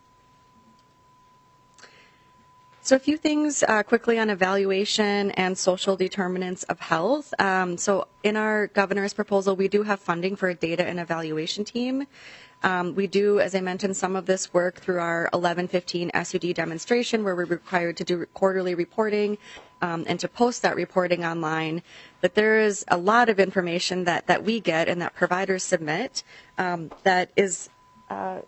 [SPEAKER 10] So a few things uh, quickly on evaluation and social determinants of health. Um, so in our governor's proposal, we do have funding for a data and evaluation team. Um, we do, as I mentioned, some of this work through our eleven fifteen S U D demonstration, where we're required to do quarterly reporting um, and to post that reporting online. But there is a lot of information that, that we get and that providers submit um, that is uh,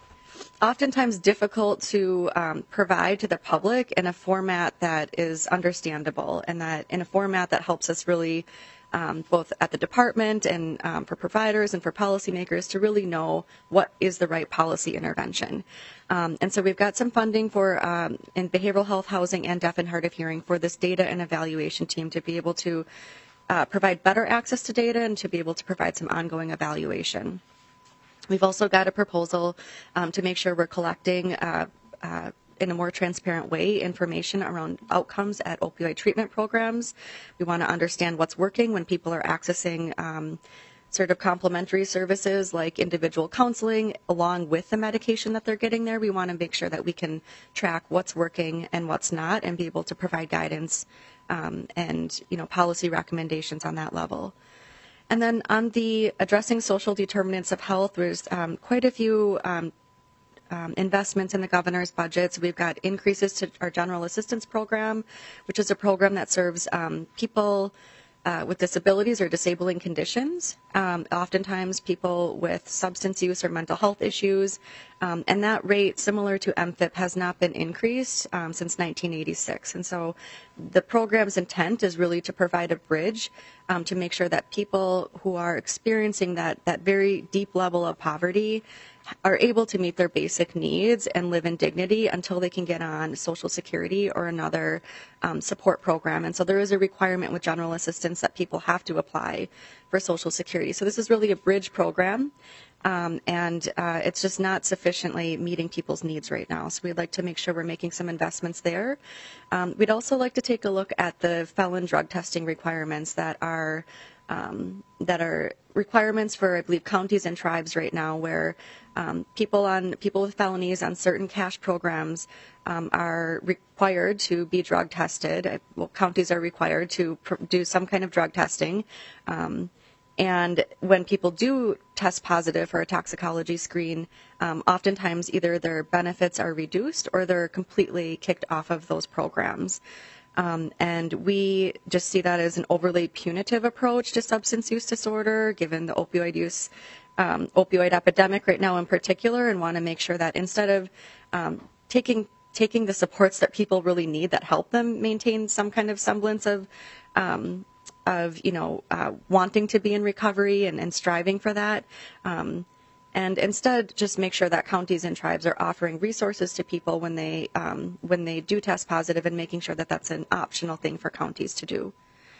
[SPEAKER 10] oftentimes difficult to um, provide to the public in a format that is understandable, and that in a format that helps us really Um, both at the department and um, for providers and for policymakers to really know what is the right policy intervention. Um, and so we've got some funding for um, in behavioral health, housing, and deaf and hard of hearing for this data and evaluation team to be able to uh, provide better access to data and to be able to provide some ongoing evaluation. We've also got a proposal um, to make sure we're collecting uh, uh, in a more transparent way information around outcomes at opioid treatment programs. We want to understand what's working when people are accessing um, sort of complementary services like individual counseling along with the medication that they're getting there. We want to make sure that we can track what's working and what's not and be able to provide guidance um, and, you know, policy recommendations on that level. And then on the addressing social determinants of health, there's um, quite a few um, Um, investments in the governor's budget. So we've got increases to our general assistance program, which is a program that serves um, people uh, with disabilities or disabling conditions, um, oftentimes people with substance use or mental health issues. Um, and that rate, similar to M F I P, has not been increased um, since nineteen eighty-six. And so the program's intent is really to provide a bridge um, to make sure that people who are experiencing that, that very deep level of poverty are able to meet their basic needs and live in dignity until they can get on Social Security or another um, support program. And so there is a requirement with general assistance that people have to apply for Social Security. So this is really a bridge program, um, and uh, it's just not sufficiently meeting people's needs right now. So we'd like to make sure we're making some investments there. Um, we'd also like to take a look at the felon drug testing requirements that are Um, that are requirements for, I believe, counties and tribes right now, where um, people on people with felonies on certain cash programs um, are required to be drug tested. Well, counties are required to pr- do some kind of drug testing. Um, and when people do test positive for a toxicology screen, um, oftentimes either their benefits are reduced or they're completely kicked off of those programs. Um, and we just see that as an overly punitive approach to substance use disorder, given the opioid use, um, opioid epidemic right now in particular, and want to make sure that instead of um, taking taking the supports that people really need that help them maintain some kind of semblance of, um, of you know, uh, wanting to be in recovery and, and striving for that, um, and instead just make sure that counties and tribes are offering resources to people when they um, when they do test positive, and making sure that that's an optional thing for counties to do.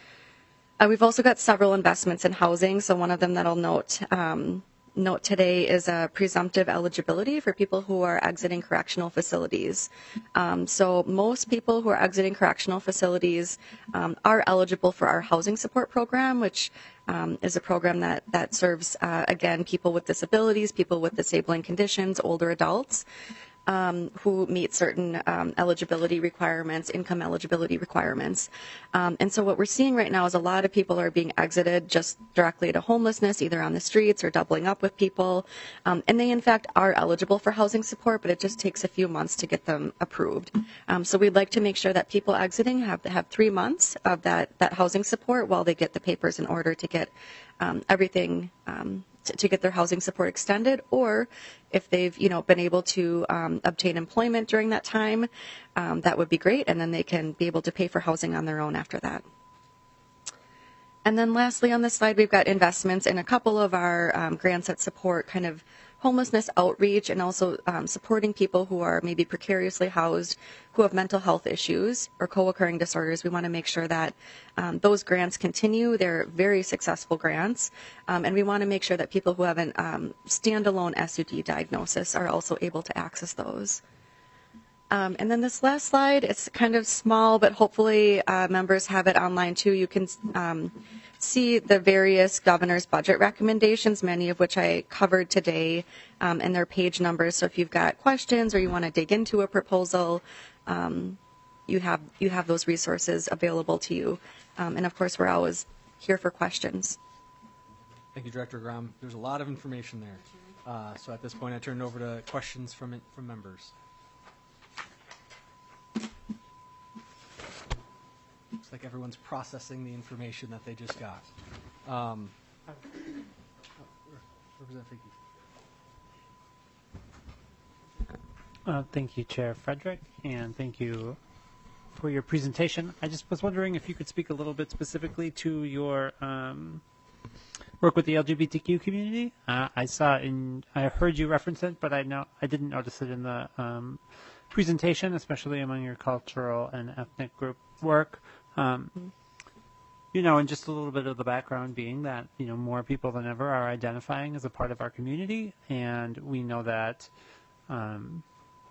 [SPEAKER 10] Uh, we've also got several investments in housing. So one of them that I'll note um, note today is a presumptive eligibility for people who are exiting correctional facilities. Um, so most people who are exiting correctional facilities um, are eligible for our housing support program, which um, is a program that, that serves, uh, again, people with disabilities, people with disabling conditions, older adults. Um, who meet certain um, eligibility requirements, income eligibility requirements. Um, and so what we're seeing right now is a lot of people are being exited just directly to homelessness, either on the streets or doubling up with people. Um, and they, in fact, are eligible for housing support, but it just takes a few months to get them approved. Um, so we'd like to make sure that people exiting have have three months of that, that housing support while they get the papers in order to get um, everything um, to, to get their housing support extended, or if they've, you know, been able to um, obtain employment during that time, um, that would be great, and then they can be able to pay for housing on their own after that. And then lastly on this slide, we've got investments in a couple of our um, grants that support kind of homelessness outreach and also um, supporting people who are maybe precariously housed, who have mental health issues or co-occurring disorders. We want to make sure that um, those grants continue. They're very successful grants. Um, and we want to make sure that people who have a um, standalone S U D diagnosis are also able to access those. Um, and then this last slide, it's kind of small, but hopefully uh, members have it online too. You can um, see the various governor's budget recommendations, many of which I covered today, um, and their page numbers. So if you've got questions or you want to dig into a proposal, um, you have you have those resources available to you. Um, and of course, we're always here for questions.
[SPEAKER 3] Thank you, Director Grom. There's a lot of information there. Uh, so at this point, I turn it over to questions from from members. Looks like everyone's processing the information that they just got. Um, oh, Representative Figge.
[SPEAKER 12] Uh, thank you, Chair Frederick, and thank you for your presentation. I just was wondering if you could speak a little bit specifically to your um, work with the L G B T Q community. Uh, I saw in, I heard you reference it, but I know I didn't notice it in the um, presentation, especially among your cultural and ethnic group work. Um, you know, and just a little bit of the background being that, you know, more people than ever are identifying as a part of our community, and we know that um,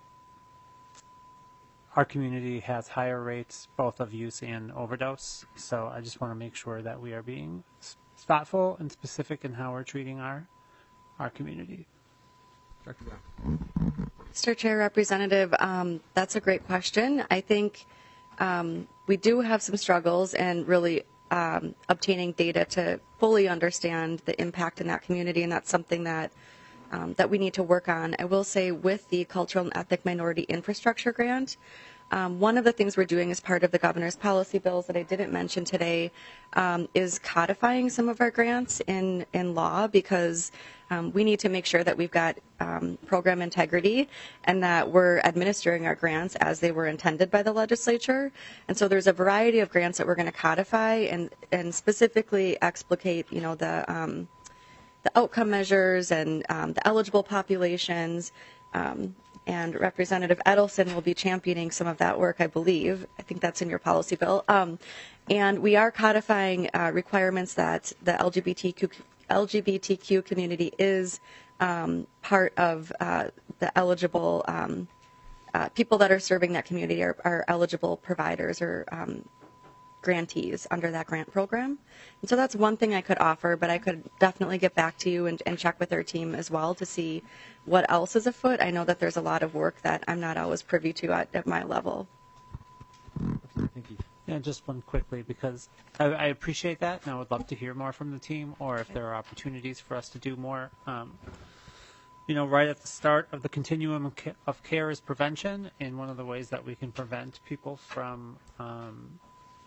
[SPEAKER 12] our community has higher rates both of use and overdose. So I just want to make sure that we are being thoughtful and specific in how we're treating our our community.
[SPEAKER 3] Director Brown.
[SPEAKER 10] Mister Chair, Representative, um, that's a great question. I think um, we do have some struggles and really um, obtaining data to fully understand the impact in that community, and that's something that um, that we need to work on. I will say with the Cultural and Ethnic Minority Infrastructure Grant, Um, one of the things we're doing as part of the governor's policy bills that I didn't mention today um, is codifying some of our grants in, in law, because um, we need to make sure that we've got um, program integrity and that we're administering our grants as they were intended by the legislature. And so there's a variety of grants that we're going to codify and, and specifically explicate, you know, the, um, the outcome measures and um, the eligible populations. Um, And Representative Edelson will be championing some of that work, I believe. I think that's in your policy bill. Um, and we are codifying uh, requirements that the L G B T Q, L G B T Q community is um, part of uh, the eligible um, uh, people that are serving that community are, are eligible providers or um, grantees under that grant program. And so that's one thing I could offer, but I could definitely get back to you and, and check with our team as well to see what else is afoot. I know that there's a lot of work that I'm not always privy to at, at my level.
[SPEAKER 3] Thank you.
[SPEAKER 12] Yeah, just one quickly, because I, I appreciate that, and I would love to hear more from the team, or if there are opportunities for us to do more. Um, you know, right at the start of the continuum of ca- of care is prevention, and one of the ways that we can prevent people from um,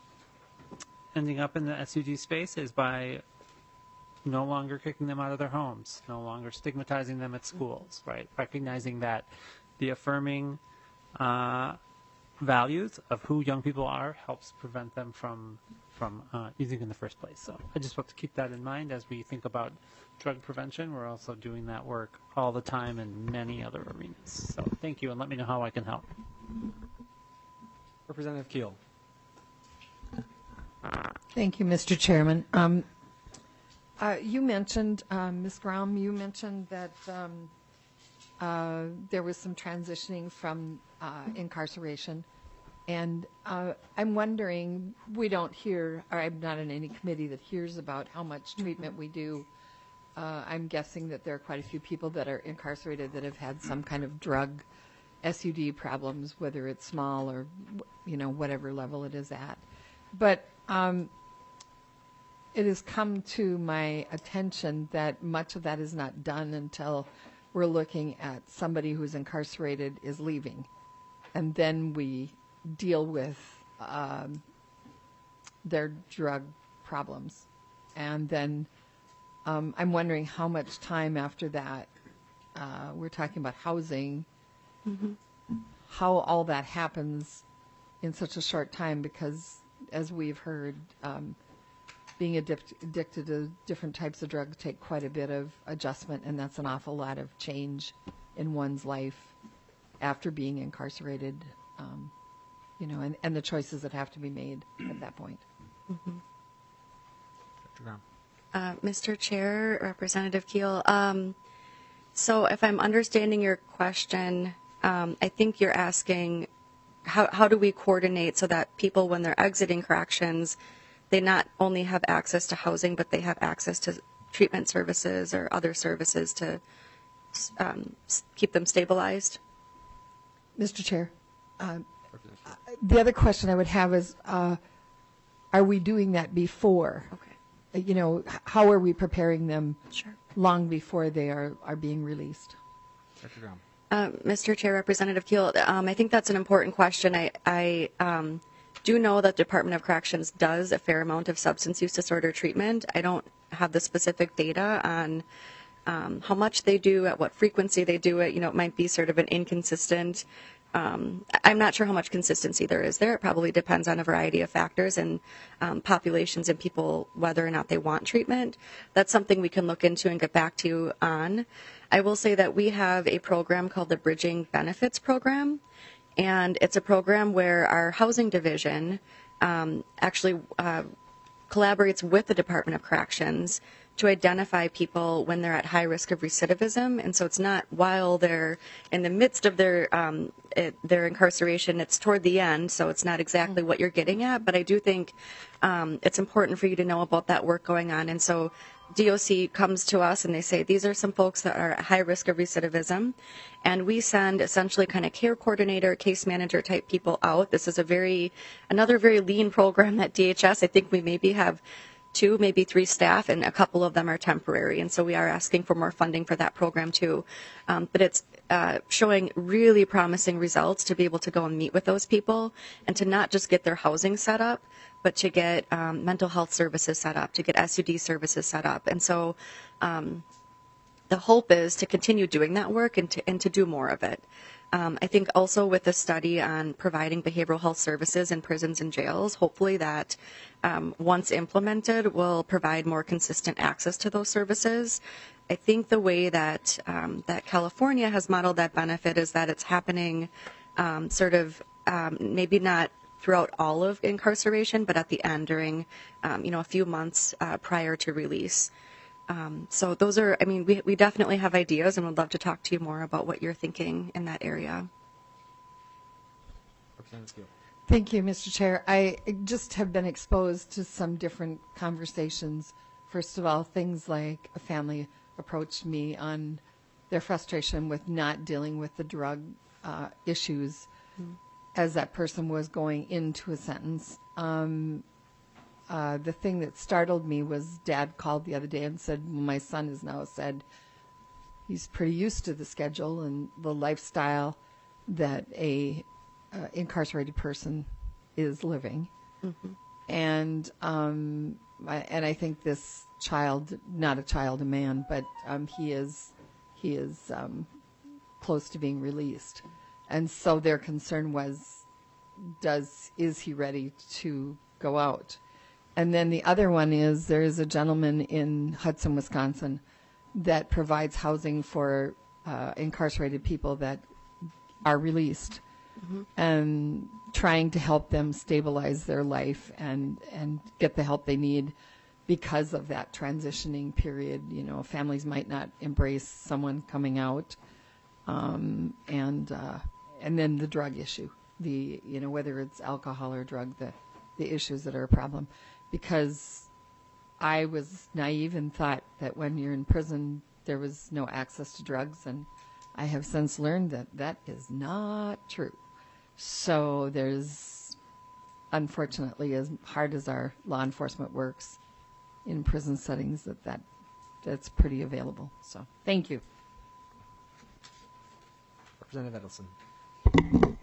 [SPEAKER 12] ending up in the S U D space is by no longer kicking them out of their homes, no longer stigmatizing them at schools, right? Recognizing that the affirming uh, values of who young people are helps prevent them from from uh, using in the first place. So I just want to keep that in mind as we think about drug prevention. We're also doing that work all the time in many other arenas. So thank you, and let me know how I can help.
[SPEAKER 3] Representative Keel.
[SPEAKER 13] Thank you, Mister Chairman. Um, uh, you mentioned, um, Miz Grom, you mentioned that um, uh, there was some transitioning from uh, incarceration. And uh, I'm wondering, we don't hear, or I'm not in any committee that hears about how much treatment we do. Uh, I'm guessing that there are quite a few people that are incarcerated that have had some kind of drug S U D problems, whether it's small or, you know, whatever level it is at. But um, it has come to my attention that much of that is not done until we're looking at somebody who's incarcerated is leaving. And then we deal with um, their drug problems. And then um, I'm wondering how much time after that, uh, we're talking about housing, mm-hmm. how all that happens in such a short time, because as we've heard, um, being addic- addicted to different types of drugs take quite a bit of adjustment, and that's an awful lot of change in one's life after being incarcerated, um, you know, and, and the choices that have to be made at that point.
[SPEAKER 10] Mhm.
[SPEAKER 1] Doctor Graham.
[SPEAKER 10] Uh, Mister Chair, Representative Keel, um, so if I'm understanding your question, um, I think you're asking how, how do we coordinate so that people, when they're exiting corrections, they not only have access to housing, but they have access to treatment services or other services to um, s- keep them stabilized?
[SPEAKER 13] Mister Chair, um, the other question I would have is, uh, are we doing that before?
[SPEAKER 10] Okay.
[SPEAKER 13] You know, h- how are we preparing them
[SPEAKER 10] Sure.
[SPEAKER 13] long before they are, are being released?
[SPEAKER 1] Doctor Graham.
[SPEAKER 10] Uh, Mister Chair, Representative Keel, um, I think that's an important question. I, I um, do know that Department of Corrections does a fair amount of substance use disorder treatment. I don't have the specific data on um, how much they do, at what frequency they do it. You know, it might be sort of an inconsistent. Um, I'm not sure how much consistency there is there. It probably depends on a variety of factors and um, populations and people, whether or not they want treatment. That's something we can look into and get back to you on. I will say that we have a program called the Bridging Benefits Program, and it's a program where our housing division um, actually uh, collaborates with the Department of Corrections to identify people when they're at high risk of recidivism. And so it's not while they're in the midst of their um, it, their incarceration, it's toward the end, so it's not exactly what you're getting at. But I do think um, it's important for you to know about that work going on. And so D O C comes to us and they say, these are some folks that are at high risk of recidivism. And we send essentially kind of care coordinator, case manager type people out. This is a very, another very lean program at D H S. I think we maybe have two, maybe three staff, and a couple of them are temporary. And so we are asking for more funding for that program too. Um, but it's uh, showing really promising results to be able to go and meet with those people and to not just get their housing set up, but to get um, mental health services set up, to get S U D services set up. And so um, the hope is to continue doing that work and to, and to do more of it. Um, I think also with the study on providing behavioral health services in prisons and jails, hopefully that um, once implemented will provide more consistent access to those services. I think the way that um, that California has modeled that benefit is that it's happening um, sort of um, maybe not throughout all of incarceration, but at the end during um, you know a few months uh, prior to release. Um, so those are, I mean, we, we definitely have ideas and would love to talk to you more about what you're thinking in that area.
[SPEAKER 1] Representative Gill.
[SPEAKER 13] Thank you, Mister Chair. I just have been exposed to some different conversations. First of all, things like a family approached me on their frustration with not dealing with the drug uh, issues mm-hmm. as that person was going into a sentence. Um, Uh, the thing that startled me was Dad called the other day and said, well, my son has now said he's pretty used to the schedule and the lifestyle that a uh, incarcerated person is living. Mm-hmm. And um, I, and I think this child, not a child, a man, but um, he is he is um, close to being released. And so their concern was, does is he ready to go out? And then the other one is there is a gentleman in Hudson, Wisconsin, that provides housing for uh, incarcerated people that are released, mm-hmm. and trying to help them stabilize their life and, and get the help they need because of that transitioning period. You know, families might not embrace someone coming out, um, and uh, and then the drug issue, the you know whether it's alcohol or drug, the the issues that are a problem. Because I was naive and thought that when you're in prison, there was no access to drugs, and I have since learned that that is not true. So there's, unfortunately, as hard as our law enforcement works in prison settings, that, that that's pretty available. So thank you.
[SPEAKER 1] Representative Edelson.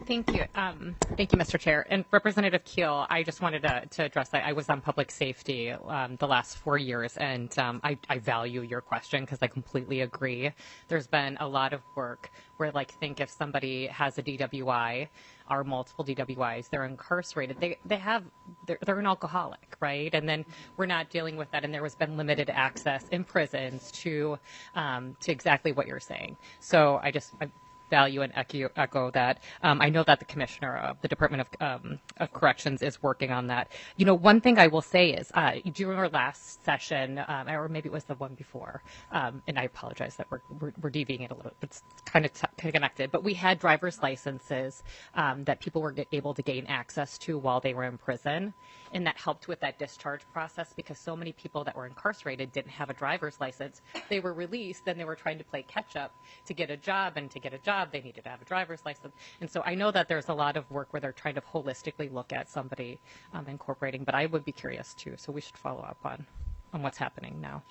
[SPEAKER 8] Thank you. Um, thank you, Mister Chair. And Representative Keel, I just wanted to, to address that. I was on public safety um, the last four years, and um, I, I value your question because I completely agree. There's been a lot of work where, like, think if somebody has a D W I or multiple D W Is, they're incarcerated. They they have they're, they're an alcoholic, right? And then we're not dealing with that. And there has been limited access in prisons to um, to exactly what you're saying. So I just. I, value and echo, echo that. Um, I know that the commissioner of the Department of, um, of Corrections is working on that. You know, one thing I will say is uh, during our last session, um, or maybe it was the one before, um, and I apologize that we're, we're, we're deviating it a little bit, it's kind of t- connected, but we had driver's licenses um, that people were able to gain access to while they were in prison, and that helped with that discharge process because so many people that were incarcerated didn't have a driver's license. They were released, then they were trying to play catch up to get a job, and to get a job they needed to have a driver's license. And so I know that there's a lot of work where they're trying to holistically look at somebody um, incorporating, but I would be curious too, so we should follow up on, on what's happening now.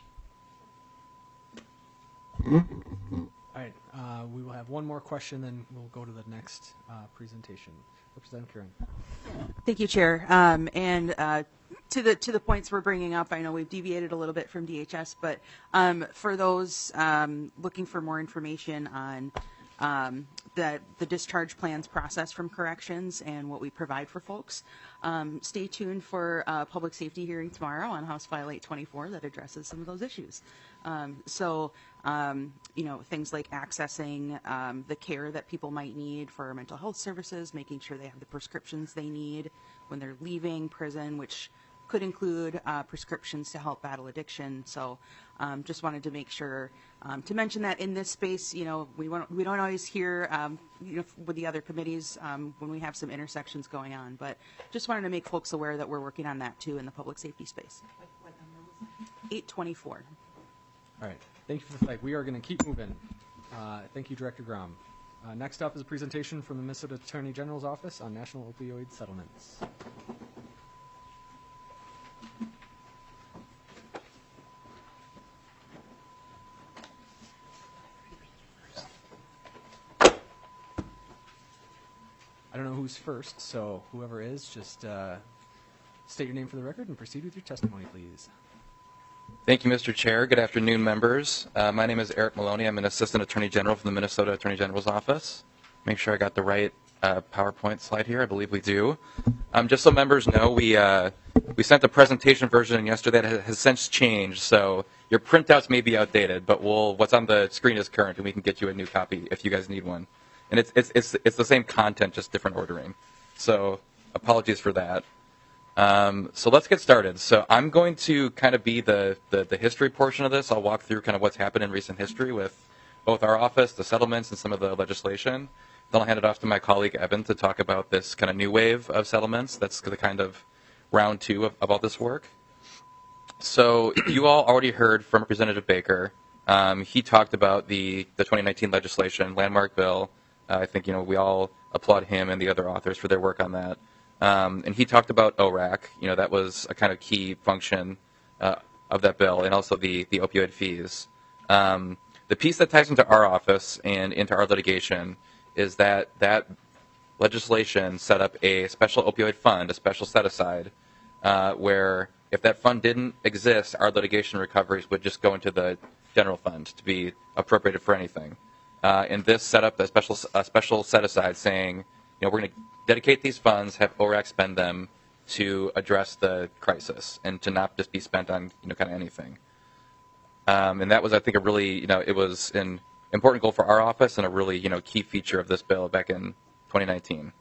[SPEAKER 14] All right, uh, we will have one more question, then we'll go to the next uh, presentation. Representative Kieran.
[SPEAKER 15] Thank you, Chair. Um, and uh, to the to the points we're bringing up, I know we've deviated a little bit from D H S, but um, for those um, looking for more information on um, the the discharge plans process from corrections and what we provide for folks, um, stay tuned for a public safety hearing tomorrow on House File eight twenty-four that addresses some of those issues. Um, so, um, you know, things like accessing um, the care that people might need for mental health services, making sure they have the prescriptions they need when they're leaving prison, which could include uh, prescriptions to help battle addiction. So um, just wanted to make sure um, to mention that in this space, you know, we, want, we don't always hear um, you know, with the other committees um, when we have some intersections going on, but just wanted to make folks aware that we're working on that too in the public safety space. eight twenty-four.
[SPEAKER 14] All right. Thank you for the flag. We are going to keep moving. Uh, thank you, Director Grom. Uh, next up is a presentation from the Minnesota Attorney General's Office on national opioid settlements. I don't know who's first, so whoever is, just uh, state your name for the record and proceed with your testimony, please.
[SPEAKER 16] Thank you, Mister Chair. Good afternoon, members. Uh, my name is Eric Maloney. I'm an Assistant Attorney General from the Minnesota Attorney General's Office. Make sure I got the right uh, PowerPoint slide here. I believe we do. Um, just so members know, we uh, we sent the presentation version yesterday that has since changed, so your printouts may be outdated, but we'll, what's on the screen is current, and we can get you a new copy if you guys need one. And it's it's it's it's the same content, just different ordering. So apologies for that. Um, so let's get started. So I'm going to kind of be the, the, the history portion of this. I'll walk through kind of what's happened in recent history with both our office, the settlements, and some of the legislation. Then I'll hand it off to my colleague Evan to talk about this kind of new wave of settlements. That's the kind of round two of, of all this work. So you all already heard from Representative Baker. Um, he talked about the, the twenty nineteen legislation, landmark bill. Uh, I think, you know, we all applaud him and the other authors for their work on that. Um, and he talked about O R A C. You know, that was a kind of key function uh, of that bill, and also the, the opioid fees. Um, the piece that ties into our office and into our litigation is that that legislation set up a special opioid fund, a special set-aside, uh, where if that fund didn't exist, our litigation recoveries would just go into the general fund to be appropriated for anything. Uh, and this set up a special, a special set-aside saying, you know, we're going to dedicate these funds, have O R A C spend them to address the crisis and to not just be spent on, you know, kind of anything. Um, and that was, I think, a really, you know, it was an important goal for our office and a really, you know, key feature of this bill back in twenty nineteen.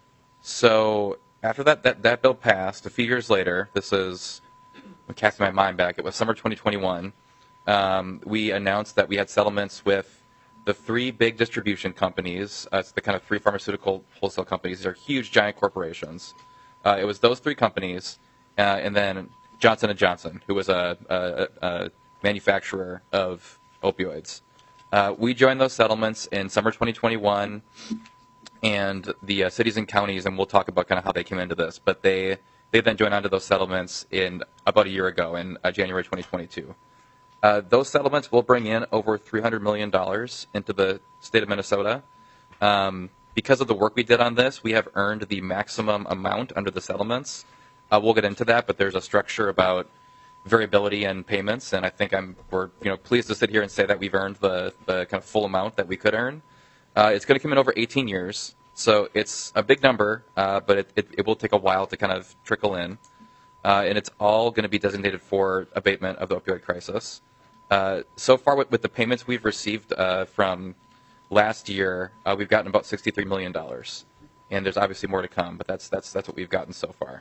[SPEAKER 16] So after that, that, that bill passed, a few years later, this is, I'm casting my mind back, it was summer twenty twenty-one, um, we announced that we had settlements with the three big distribution companies. Uh, it's the kind of three pharmaceutical wholesale companies. These are huge, giant corporations. Uh, it was those three companies, uh, and then Johnson and Johnson, who was a, a, a manufacturer of opioids. Uh, we joined those settlements in summer twenty twenty-one, and the uh, cities and counties, and we'll talk about kind of how they came into this, but they, they then joined onto those settlements in about a year ago, in uh, January twenty twenty-two. Uh, those settlements will bring in over three hundred million dollars into the state of Minnesota. Um, because of the work we did on this, we have earned the maximum amount under the settlements. Uh, we'll get into that, but there's a structure about variability and payments, and I think I'm we're you know pleased to sit here and say that we've earned the the kind of full amount that we could earn. Uh, it's going to come in over eighteen years, so it's a big number, uh, but it, it, it will take a while to kind of trickle in, uh, and it's all going to be designated for abatement of the opioid crisis. Uh, so far, with, with the payments we've received uh, from last year, uh, we've gotten about sixty-three million dollars, and there's obviously more to come, but that's that's that's what we've gotten so far.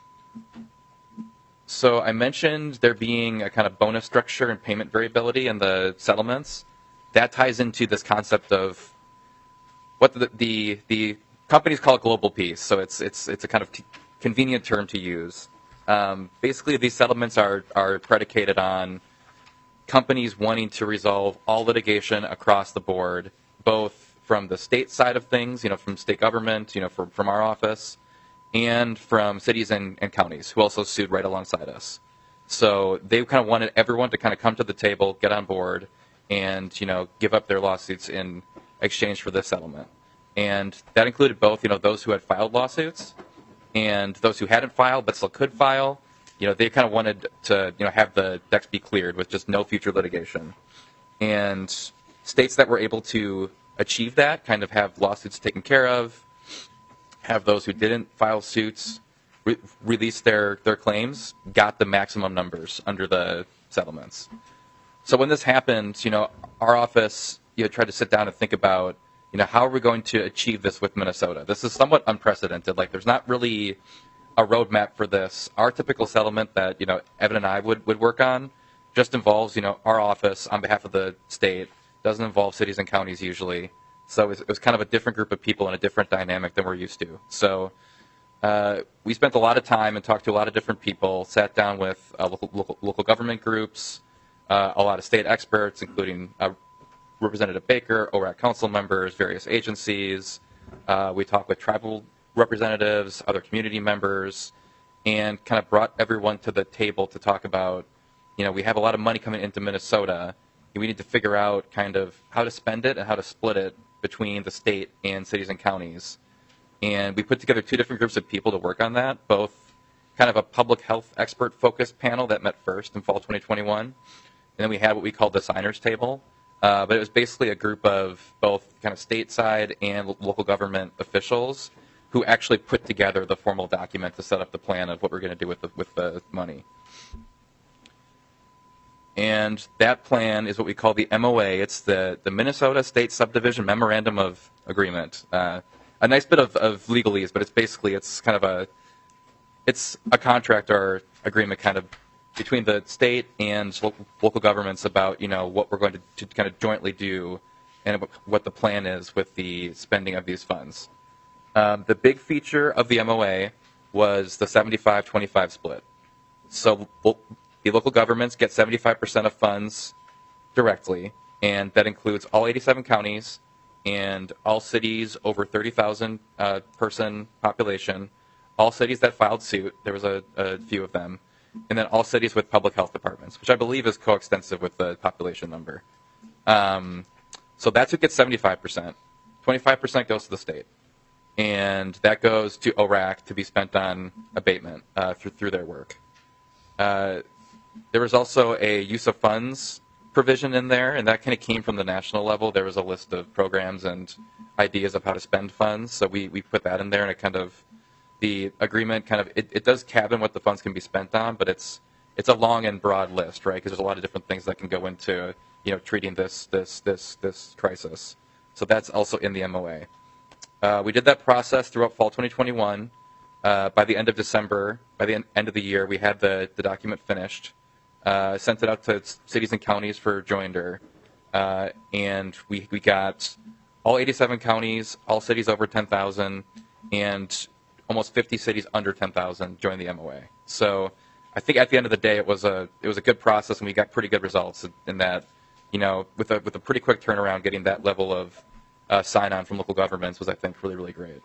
[SPEAKER 16] So I mentioned there being a kind of bonus structure and payment variability in the settlements. That ties into this concept of what the the, the companies call it global peace. So it's it's it's a kind of t- convenient term to use. Um, basically, these settlements are are predicated on companies wanting to resolve all litigation across the board, both from the state side of things, you know, from state government, you know, from from our office, and from cities and, and counties who also sued right alongside us. So they kind of wanted everyone to kind of come to the table, get on board, and you know give up their lawsuits in exchange for this settlement. And that included both you know those who had filed lawsuits and those who hadn't filed but still could file. You know they kind of wanted to you know have the decks be cleared with just no future litigation. And states that were able to achieve that kind of have lawsuits taken care of, have those who didn't file suits re- release their, their claims, got the maximum numbers under the settlements. So when this happened, you know, our office you know, tried to sit down and think about, you know, how are we going to achieve this with Minnesota? This is somewhat unprecedented. Like, there's not really a roadmap for this. Our typical settlement that, you know, Evan and I would, would work on just involves, you know, our office on behalf of the state, doesn't involve cities and counties usually. So it was, it was kind of a different group of people and a different dynamic than we're used to. So uh, we spent a lot of time and talked to a lot of different people, sat down with uh, local, local, local government groups, uh, a lot of state experts, including uh, Representative Baker, O R A C council members, various agencies. Uh, we talked with tribal representatives, other community members, and kind of brought everyone to the table to talk about, you know, we have a lot of money coming into Minnesota. We need to figure out kind of how to spend it and how to split it between the state and cities and counties. And we put together two different groups of people to work on that, both kind of a public health expert focused panel that met first in fall twenty twenty-one. And then we had what we called the signers table. Uh, but it was basically a group of both kind of stateside and local government officials who actually put together the formal document to set up the plan of what we're going to do with the, with the money. And that plan is what we call the M O A. It's the, the Minnesota State Subdivision Memorandum of Agreement. Uh, a nice bit of, of legalese, but it's basically, it's kind of a, it's a contract or agreement kind of between the state and local, local governments about, you know, what we're going to, to kind of jointly do and what the plan is with the spending of these funds. Um, the big feature of the M O A was the seventy-five twenty-five split. So we'll, the local governments get seventy-five percent of funds directly, and that includes all eighty-seven counties and all cities over thirty thousand uh, person population, all cities that filed suit, there was a, a few of them, and then all cities with public health departments, which I believe is coextensive with the population number. Um, so that's who gets seventy-five percent. twenty-five percent goes to the state, and that goes to O R A C to be spent on abatement uh, through, through their work. Uh, There was also a use of funds provision in there, and that kind of came from the national level. There was a list of programs and ideas of how to spend funds, so we, we put that in there, and it kind of, the agreement kind of, it, it does cabin what the funds can be spent on, but it's it's a long and broad list, right, because there's a lot of different things that can go into, you know, treating this, this, this, this crisis. So that's also in the M O A. Uh, we did that process throughout fall twenty twenty-one. Uh, by the end of December, by the en- end of the year, we had the, the document finished. Uh, sent it out to cities and counties for joinder, uh, and we we got all eighty-seven counties, all cities over ten thousand, and almost fifty cities under ten thousand joined the M O A. So I think at the end of the day, it was a it was a good process, and we got pretty good results in that. You know, with a with a pretty quick turnaround, getting that level of uh, sign on from local governments was, I think, really really great.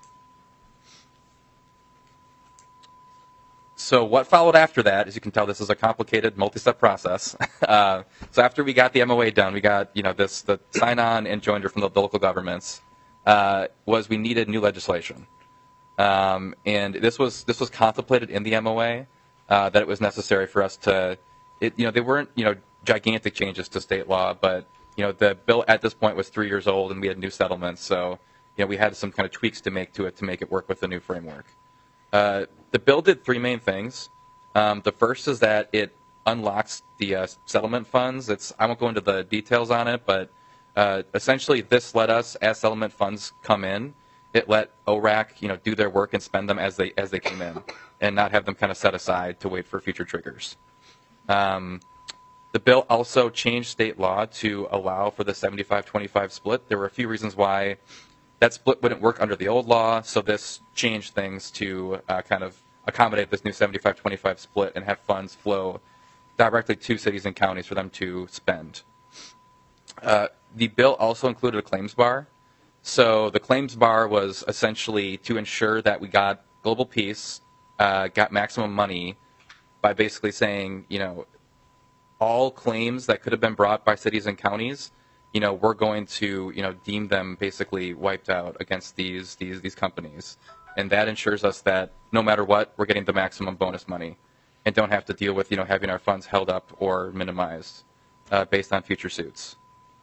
[SPEAKER 16] So what followed after that, as you can tell, this is a complicated multi-step process. Uh, so after we got the M O A done, we got you know this the sign-on and joinder from the, the local governments. uh, was we needed new legislation. Um, and this was this was contemplated in the M O A uh, that it was necessary for us to, it, you know, they weren't you know gigantic changes to state law, but you know the bill at this point was three years old and we had new settlements, so you know we had some kind of tweaks to make to it to make it work with the new framework. Uh, the bill did three main things. Um, the first is that it unlocks the uh, settlement funds. It's I won't go into the details on it, but uh, essentially this let us, as settlement funds come in, it let O R A C, you know, do their work and spend them as they as they came in, and not have them kind of set aside to wait for future triggers. Um, the bill also changed state law to allow for the seventy-five twenty-five split. There were a few reasons why that split wouldn't work under the old law, so this changed things to uh, kind of accommodate this new seventy-five twenty-five split and have funds flow directly to cities and counties for them to spend. Uh, the bill also included a claims bar. So the claims bar was essentially to ensure that we got global peace, uh, got maximum money by basically saying, you know, all claims that could have been brought by cities and counties, you know, we're going to, you know, deem them basically wiped out against these these these companies. And that ensures us that no matter what, we're getting the maximum bonus money and don't have to deal with, you know, having our funds held up or minimized uh, based on future suits.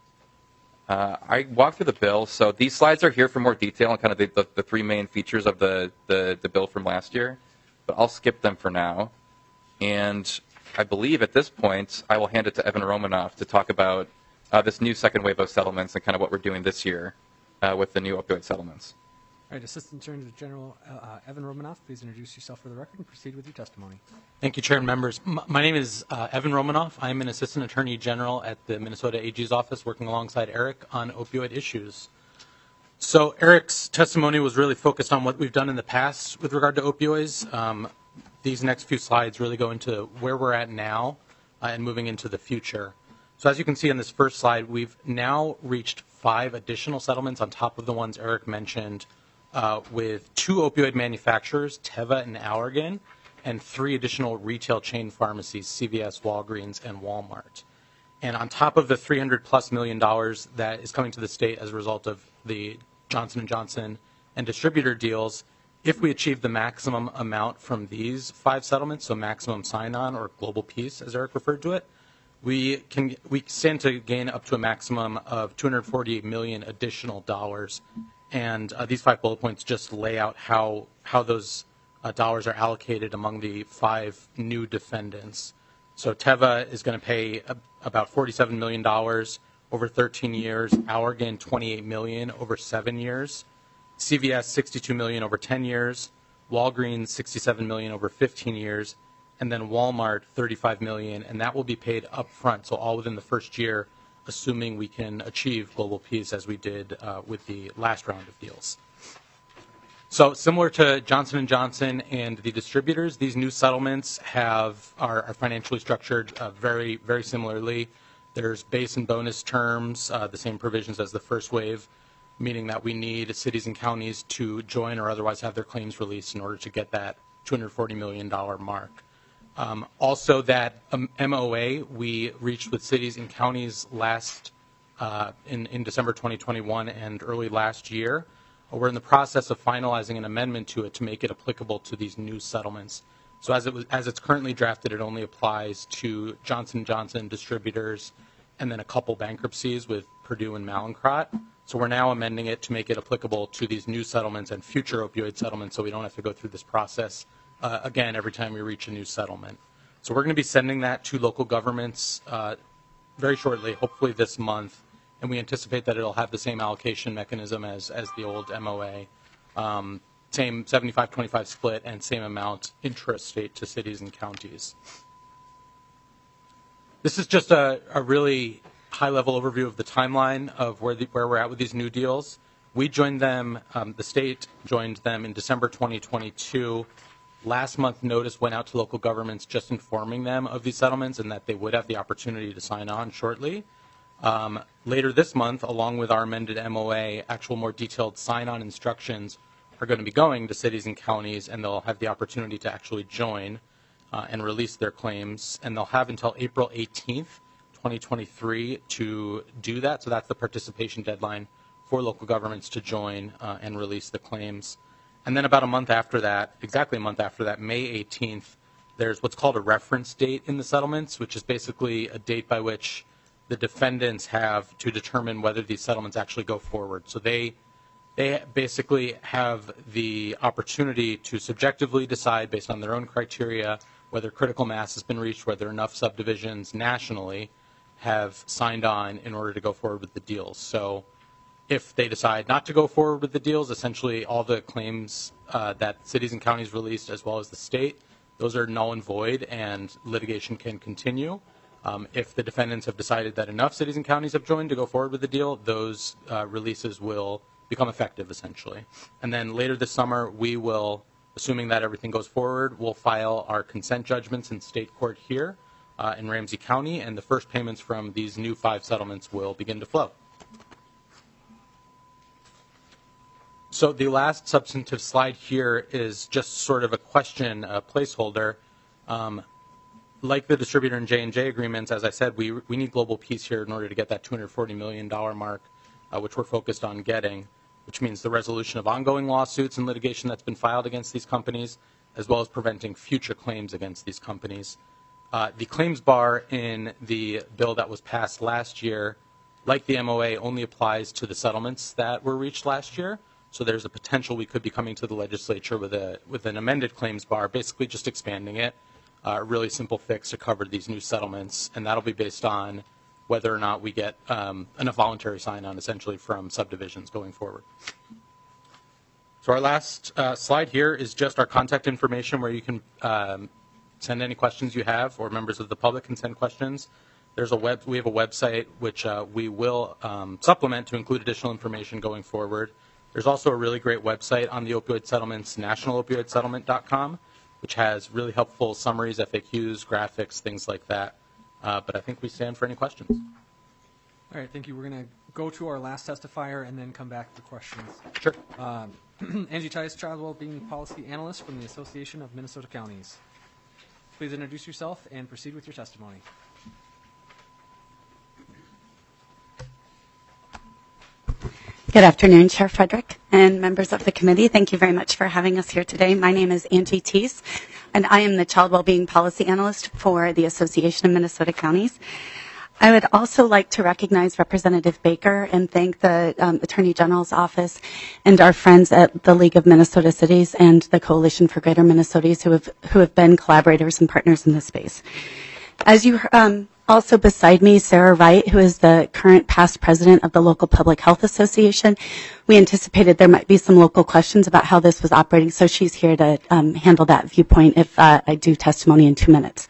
[SPEAKER 16] Uh, I walked through the bill, so these slides are here for more detail on kind of the, the, the three main features of the, the, the bill from last year, but I'll skip them for now. And I believe at this point, I will hand it to Evan Romanoff to talk about uh, this new second wave of settlements and kind of what we're doing this year uh, with the new opioid settlements.
[SPEAKER 14] All right, Assistant Attorney General uh, Evan Romanoff, please introduce yourself for the record and proceed with your testimony.
[SPEAKER 17] Thank you, Chair and members. M- My name is uh, Evan Romanoff. I'm an Assistant Attorney General at the Minnesota A G's office working alongside Eric on opioid issues. So Eric's testimony was really focused on what we've done in the past with regard to opioids. Um, these next few slides really go into where we're at now uh, and moving into the future. So as you can see on this first slide, we've now reached five additional settlements on top of the ones Eric mentioned uh, with two opioid manufacturers, Teva and Allergan, and three additional retail chain pharmacies, C V S, Walgreens, and Walmart. And on top of the three hundred plus million dollars that is coming to the state as a result of the Johnson and Johnson and distributor deals, if we achieve the maximum amount from these five settlements, so maximum sign-on or global peace, as Eric referred to it, we can we stand to gain up to a maximum of two hundred forty-eight million dollars additional dollars. And uh, these five bullet points just lay out how how those uh, dollars are allocated among the five new defendants. So Teva is going to pay a, about forty-seven million dollars over thirteen years, Allergan twenty-eight million dollars over seven years, C V S sixty-two million dollars over ten years, Walgreens sixty-seven million dollars over fifteen years, and then Walmart thirty-five million dollars, and that will be paid up front, so all within the first year, assuming we can achieve global peace as we did uh, with the last round of deals. So similar to Johnson and Johnson and the distributors, these new settlements have are, are financially structured uh, very, very similarly. There's base and bonus terms, uh, the same provisions as the first wave, meaning that we need cities and counties to join or otherwise have their claims released in order to get that two hundred forty million dollars mark. Um, also, that um, M O A we reached with cities and counties last uh, in, in December twenty twenty-one and early last year. We're in the process of finalizing an amendment to it to make it applicable to these new settlements. So as it was, as it's currently drafted, it only applies to Johnson and Johnson distributors and then a couple bankruptcies with Purdue and Mallinckrodt. So we're now amending it to make it applicable to these new settlements and future opioid settlements, so we don't have to go through this process uh, again every time we reach a new settlement. So we're going to be sending that to local governments uh, very shortly, hopefully this month, and we anticipate that it'll have the same allocation mechanism as, as the old M O A, um, same seventy-five twenty-five split and same amount intrastate to cities and counties. This is just a, a really high-level overview of the timeline of where, the, where we're at with these new deals. We joined them, um, the state joined them in December twenty twenty-two. Last month, notice went out to local governments just informing them of these settlements and that they would have the opportunity to sign on shortly. Um, later this month, along with our amended M O A, actual more detailed sign-on instructions are going to be going to cities and counties, and they'll have the opportunity to actually join uh, and release their claims. And they'll have until April eighteenth, twenty twenty-three to do that. So that's the participation deadline for local governments to join uh, and release the claims. And then about a month after that, exactly a month after that, May eighteenth, there's what's called a reference date in the settlements, which is basically a date by which the defendants have to determine whether these settlements actually go forward. So they they basically have the opportunity to subjectively decide based on their own criteria whether critical mass has been reached, whether enough subdivisions nationally have signed on in order to go forward with the deals. So if they decide not to go forward with the deals, essentially all the claims uh, that cities and counties released as well as the state, those are null and void and litigation can continue. Um, if the defendants have decided that enough cities and counties have joined to go forward with the deal, those uh, releases will become effective essentially. And then later this summer, we will, assuming that everything goes forward, we'll file our consent judgments in state court here uh, in Ramsey County, and the first payments from these new five settlements will begin to flow. So the last substantive slide here is just sort of a question, a placeholder. Um, like the distributor and J and J agreements, as I said, we, we need global peace here in order to get that two hundred forty million dollars mark, uh, which we're focused on getting, which means the resolution of ongoing lawsuits and litigation that's been filed against these companies, as well as preventing future claims against these companies. Uh, the claims bar in the bill that was passed last year, like the M O A, only applies to the settlements that were reached last year. So there's a potential we could be coming to the legislature with a with an amended claims bar, basically just expanding it, a uh, really simple fix to cover these new settlements, and that'll be based on whether or not we get um, enough voluntary sign-on, essentially, from subdivisions going forward. So our last uh, slide here is just our contact information, where you can um, send any questions you have, or members of the public can send questions. There's a web. We have a website which uh, we will um, supplement to include additional information going forward. There's also a really great website on the opioid settlements, national opioid settlement dot com, which has really helpful summaries, F A Qs, graphics, things like that. Uh, but I think we stand for any questions.
[SPEAKER 14] All right, thank you. We're going to go to our last testifier and then come back to questions.
[SPEAKER 17] Sure.
[SPEAKER 14] Um, Angie Tice, Child Wellbeing Policy Analyst from the Association of Minnesota Counties. Please introduce yourself and proceed with your testimony.
[SPEAKER 18] Good afternoon, Chair Frederick and members of the committee. Thank you very much for having us here today. My name is Angie Tice, and I am the Child Wellbeing Policy Analyst for the Association of Minnesota Counties. I would also like to recognize Representative Baker and thank the um, Attorney General's Office and our friends at the League of Minnesota Cities and the Coalition for Greater Minnesotas who have who have been collaborators and partners in this space. As you um, also beside me, Sarah Wright, who is the current past president of the local Public Health Association. We anticipated there might be some local questions about how this was operating, so she's here to um, handle that viewpoint if uh, I do testimony in two minutes.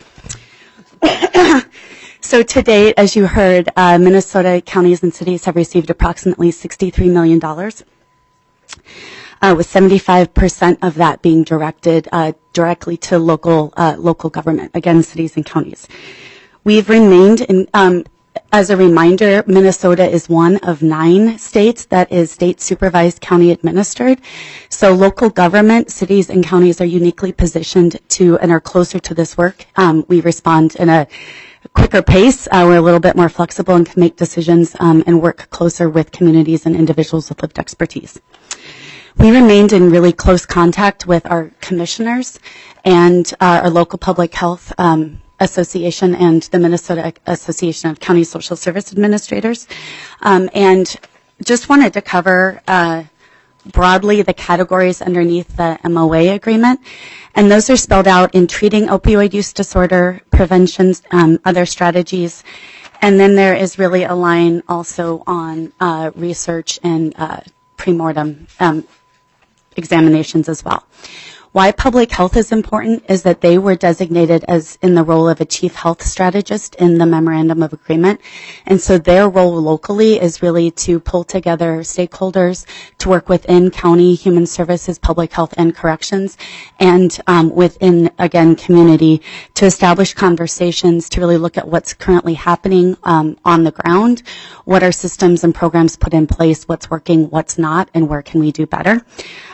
[SPEAKER 18] So to date, as you heard, uh, Minnesota counties and cities have received approximately sixty-three million dollars, uh, with seventy-five percent of that being directed uh, directly to local uh, local government, again, cities and counties. We've remained, in, um, as a reminder, Minnesota is one of nine states that is state supervised, county administered. So local government, cities and counties are uniquely positioned to and are closer to this work. Um, we respond in a quicker pace. Uh, we're a little bit more flexible and can make decisions um, and work closer with communities and individuals with lived expertise. We remained in really close contact with our commissioners and uh, our local public health um, Association and the Minnesota Association of County Social Service Administrators, um, and just wanted to cover uh, broadly the categories underneath the M O A agreement, and those are spelled out in treating opioid use disorder, preventions, um, other strategies, and then there is really a line also on uh, research and uh, premortem um, examinations as well. Why public health is important is that they were designated as in the role of a chief health strategist in the memorandum of agreement. And so their role locally is really to pull together stakeholders to work within county, human services, public health, and corrections, and um, within, again, community to establish conversations to really look at what's currently happening um, on the ground, what are systems and programs put in place, what's working, what's not, and where can we do better.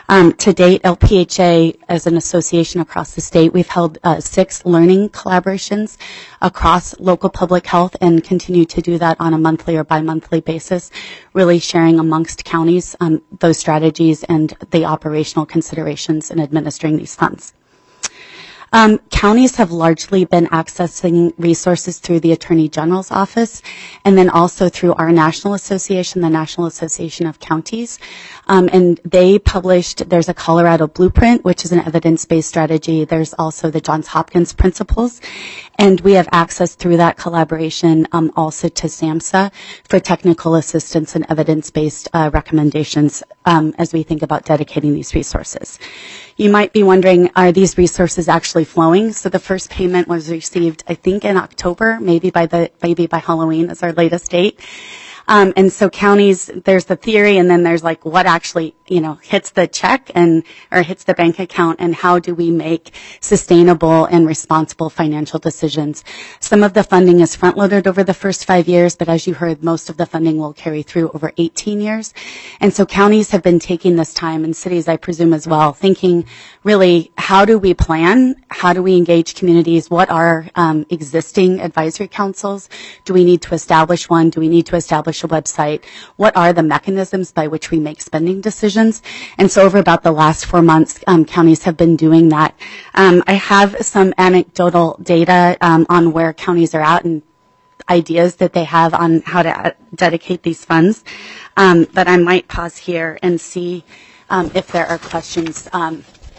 [SPEAKER 18] Um, to date, L P H A, as an association across the state, we've held uh, six learning collaborations across local public health and continue to do that on a monthly or bi-monthly basis, really sharing amongst counties um, those strategies and the operational considerations in administering these funds. Um, counties have largely been accessing resources through the Attorney General's office and then also through our national association, the National Association of Counties. Um, and they published, there's a Colorado Blueprint, which is an evidence-based strategy. There's also the Johns Hopkins Principles. And we have access through that collaboration um, also to SAMHSA for technical assistance and evidence-based uh, recommendations um, as we think about dedicating these resources. You might be wondering, are these resources actually flowing? So the first payment was received, I think, in October, maybe by the maybe by Halloween is our latest date. Um, and so counties, there's the theory, and then there's like what actually, you know, hits the check and or hits the bank account, and how do we make sustainable and responsible financial decisions. Some of the funding is front-loaded over the first five years, but as you heard, most of the funding will carry through over eighteen years. And so counties have been taking this time, and cities, I presume, as well, thinking really, how do we plan? How do we engage communities? What are um, existing advisory councils? Do we need to establish one? Do we need to establish a website? What are the mechanisms by which we make spending decisions? And so over about the last four months, um, counties have been doing that. Um, I have some anecdotal data um, on where counties are at and ideas that they have on how to uh, dedicate these funds. Um, but I might pause here and see um, if there are questions. Um,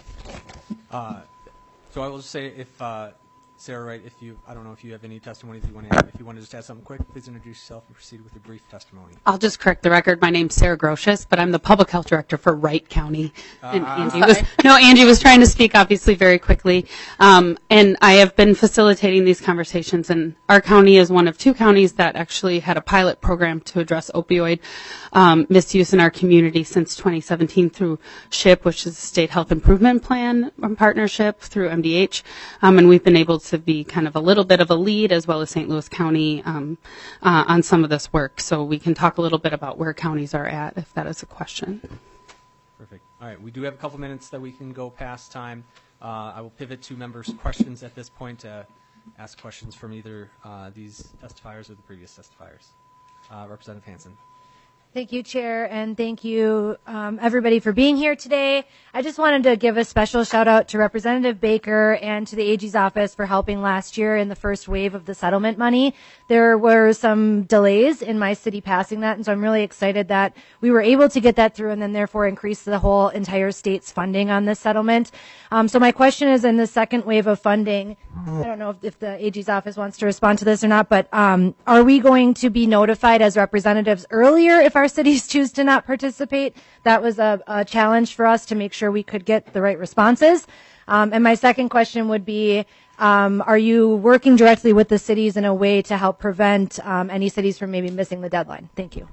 [SPEAKER 14] Uh, so I will just say, if uh, Sarah Wright, if you, I don't know if you have any testimony that you want to add. If you want to just add something quick, please introduce yourself and proceed with a brief testimony.
[SPEAKER 19] I'll just correct the record. My name's Sarah Grocius, but I'm the public health director for Wright County. And
[SPEAKER 14] Uh,
[SPEAKER 19] Angie was, no, Angie was trying to speak, obviously, very quickly. Um, and I have been facilitating these conversations, and our county is one of two counties that actually had a pilot program to address opioid um, misuse in our community since twenty seventeen through SHIP, which is the State Health Improvement Plan partnership through M D H. Um, and we've been able to be kind of a little bit of a lead, as well as Saint Louis County, um, uh, on some of this work. So we can talk a little bit about where counties are at, if that is a question.
[SPEAKER 14] Perfect. All right, we do have a couple minutes that we can go past time. Uh, I will pivot to members' questions at this point to ask questions from either uh, these testifiers or the previous testifiers. Uh, Representative Hansen.
[SPEAKER 20] Thank you, Chair, and thank you, um, everybody, for being here today. I just wanted to give a special shout out to Representative Baker and to the A G's office for helping last year in the first wave of the settlement money. There were some delays in my city passing that, and so I'm really excited that we were able to get that through and then therefore increase the whole entire state's funding on this settlement. Um, so my question is, in the second wave of funding, I don't know if, if the A G's office wants to respond to this or not, but um, are we going to be notified as representatives earlier if our cities choose to not participate? That was a, a challenge for us to make sure we could get the right responses. Um, and my second question would be, um, are you working directly with the cities in a way to help prevent um, any cities from maybe missing the deadline? Thank you.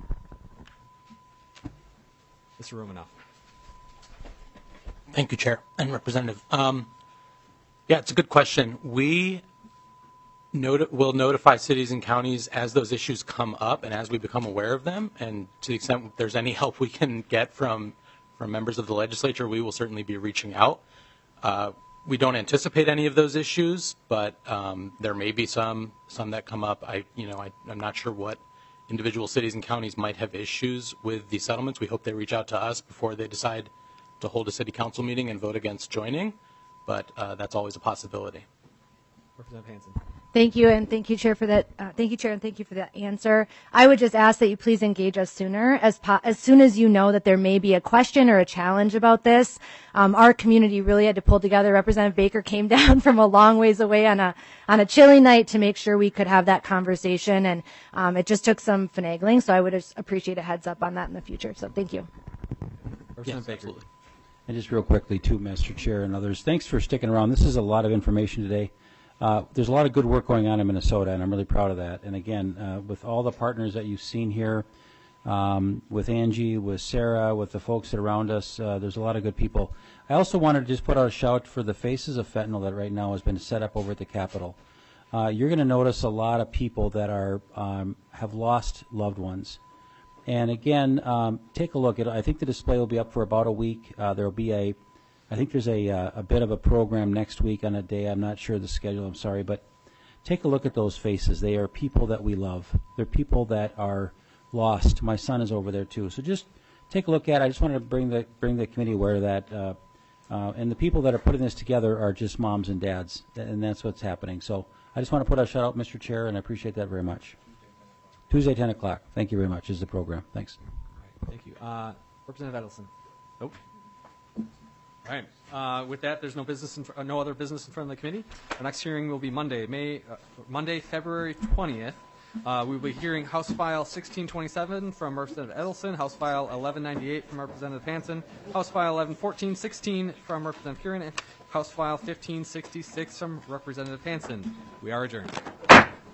[SPEAKER 14] Mister Romanoff.
[SPEAKER 17] Thank you, Chair and Representative. Um, yeah, it's a good question. We Noti- will notify cities and counties as those issues come up and as we become aware of them. And to the extent there's any help we can get from from members of the legislature, we will certainly be reaching out. Uh, we don't anticipate any of those issues, but um, there may be some some that come up. I, you know, I, I'm not sure what individual cities and counties might have issues with the settlements. We hope they reach out to us before they decide to hold a city council meeting and vote against joining, but uh, that's always a possibility.
[SPEAKER 14] Representative Hansen.
[SPEAKER 20] Thank you, and thank you, Chair, for that. Uh, thank you, Chair, and thank you for that answer. I would just ask that you please engage us sooner, as po- as soon as you know that there may be a question or a challenge about this. Um, our community really had to pull together. Representative Baker came down from a long ways away on a on a chilly night to make sure we could have that conversation, and um, it just took some finagling. So I would just appreciate a heads up on that in the future. So thank you.
[SPEAKER 14] Representative Baker.
[SPEAKER 5] Absolutely. And just real quickly, too, Mister Chair and others, thanks for sticking around. This is a lot of information today. Uh, there's a lot of good work going on in Minnesota, and I'm really proud of that. And again, uh, with all the partners that you've seen here, um, with Angie, with Sarah, with the folks that are around us, uh, there's a lot of good people. I also wanted to just put out a shout for the Faces of Fentanyl that right now has been set up over at the Capitol. Uh, you're going to notice a lot of people that are um, have lost loved ones. And again, um, take a look at. I think the display will be up for about a week. Uh, there will be a, I think there's a uh, a bit of a program next week on a day. I'm not sure the schedule. I'm sorry, but take a look at those faces. They are people that we love. They're people that are lost. My son is over there too. So just take a look at it. I just wanted to bring the bring the committee aware of that. Uh, uh, and the people that are putting this together are just moms and dads, and that's what's happening. So I just want to put a shout out, Mister Chair, and I appreciate that very much. Tuesday, ten o'clock. Thank you very much. Is the program. Thanks.
[SPEAKER 14] Thank you. Uh, Representative Edelson. Nope. All right. Uh, with that, there's no business, in fr- uh, no other business in front of the committee. Our next hearing will be Monday, May, uh, Monday, February twentieth. Uh, we will be hearing House File sixteen twenty-seven from Representative Edelson, House File eleven ninety-eight from Representative Hansen, House File eleven fourteen sixteen from Representative Kieran, and House File fifteen sixty-six from Representative Hansen. We are adjourned.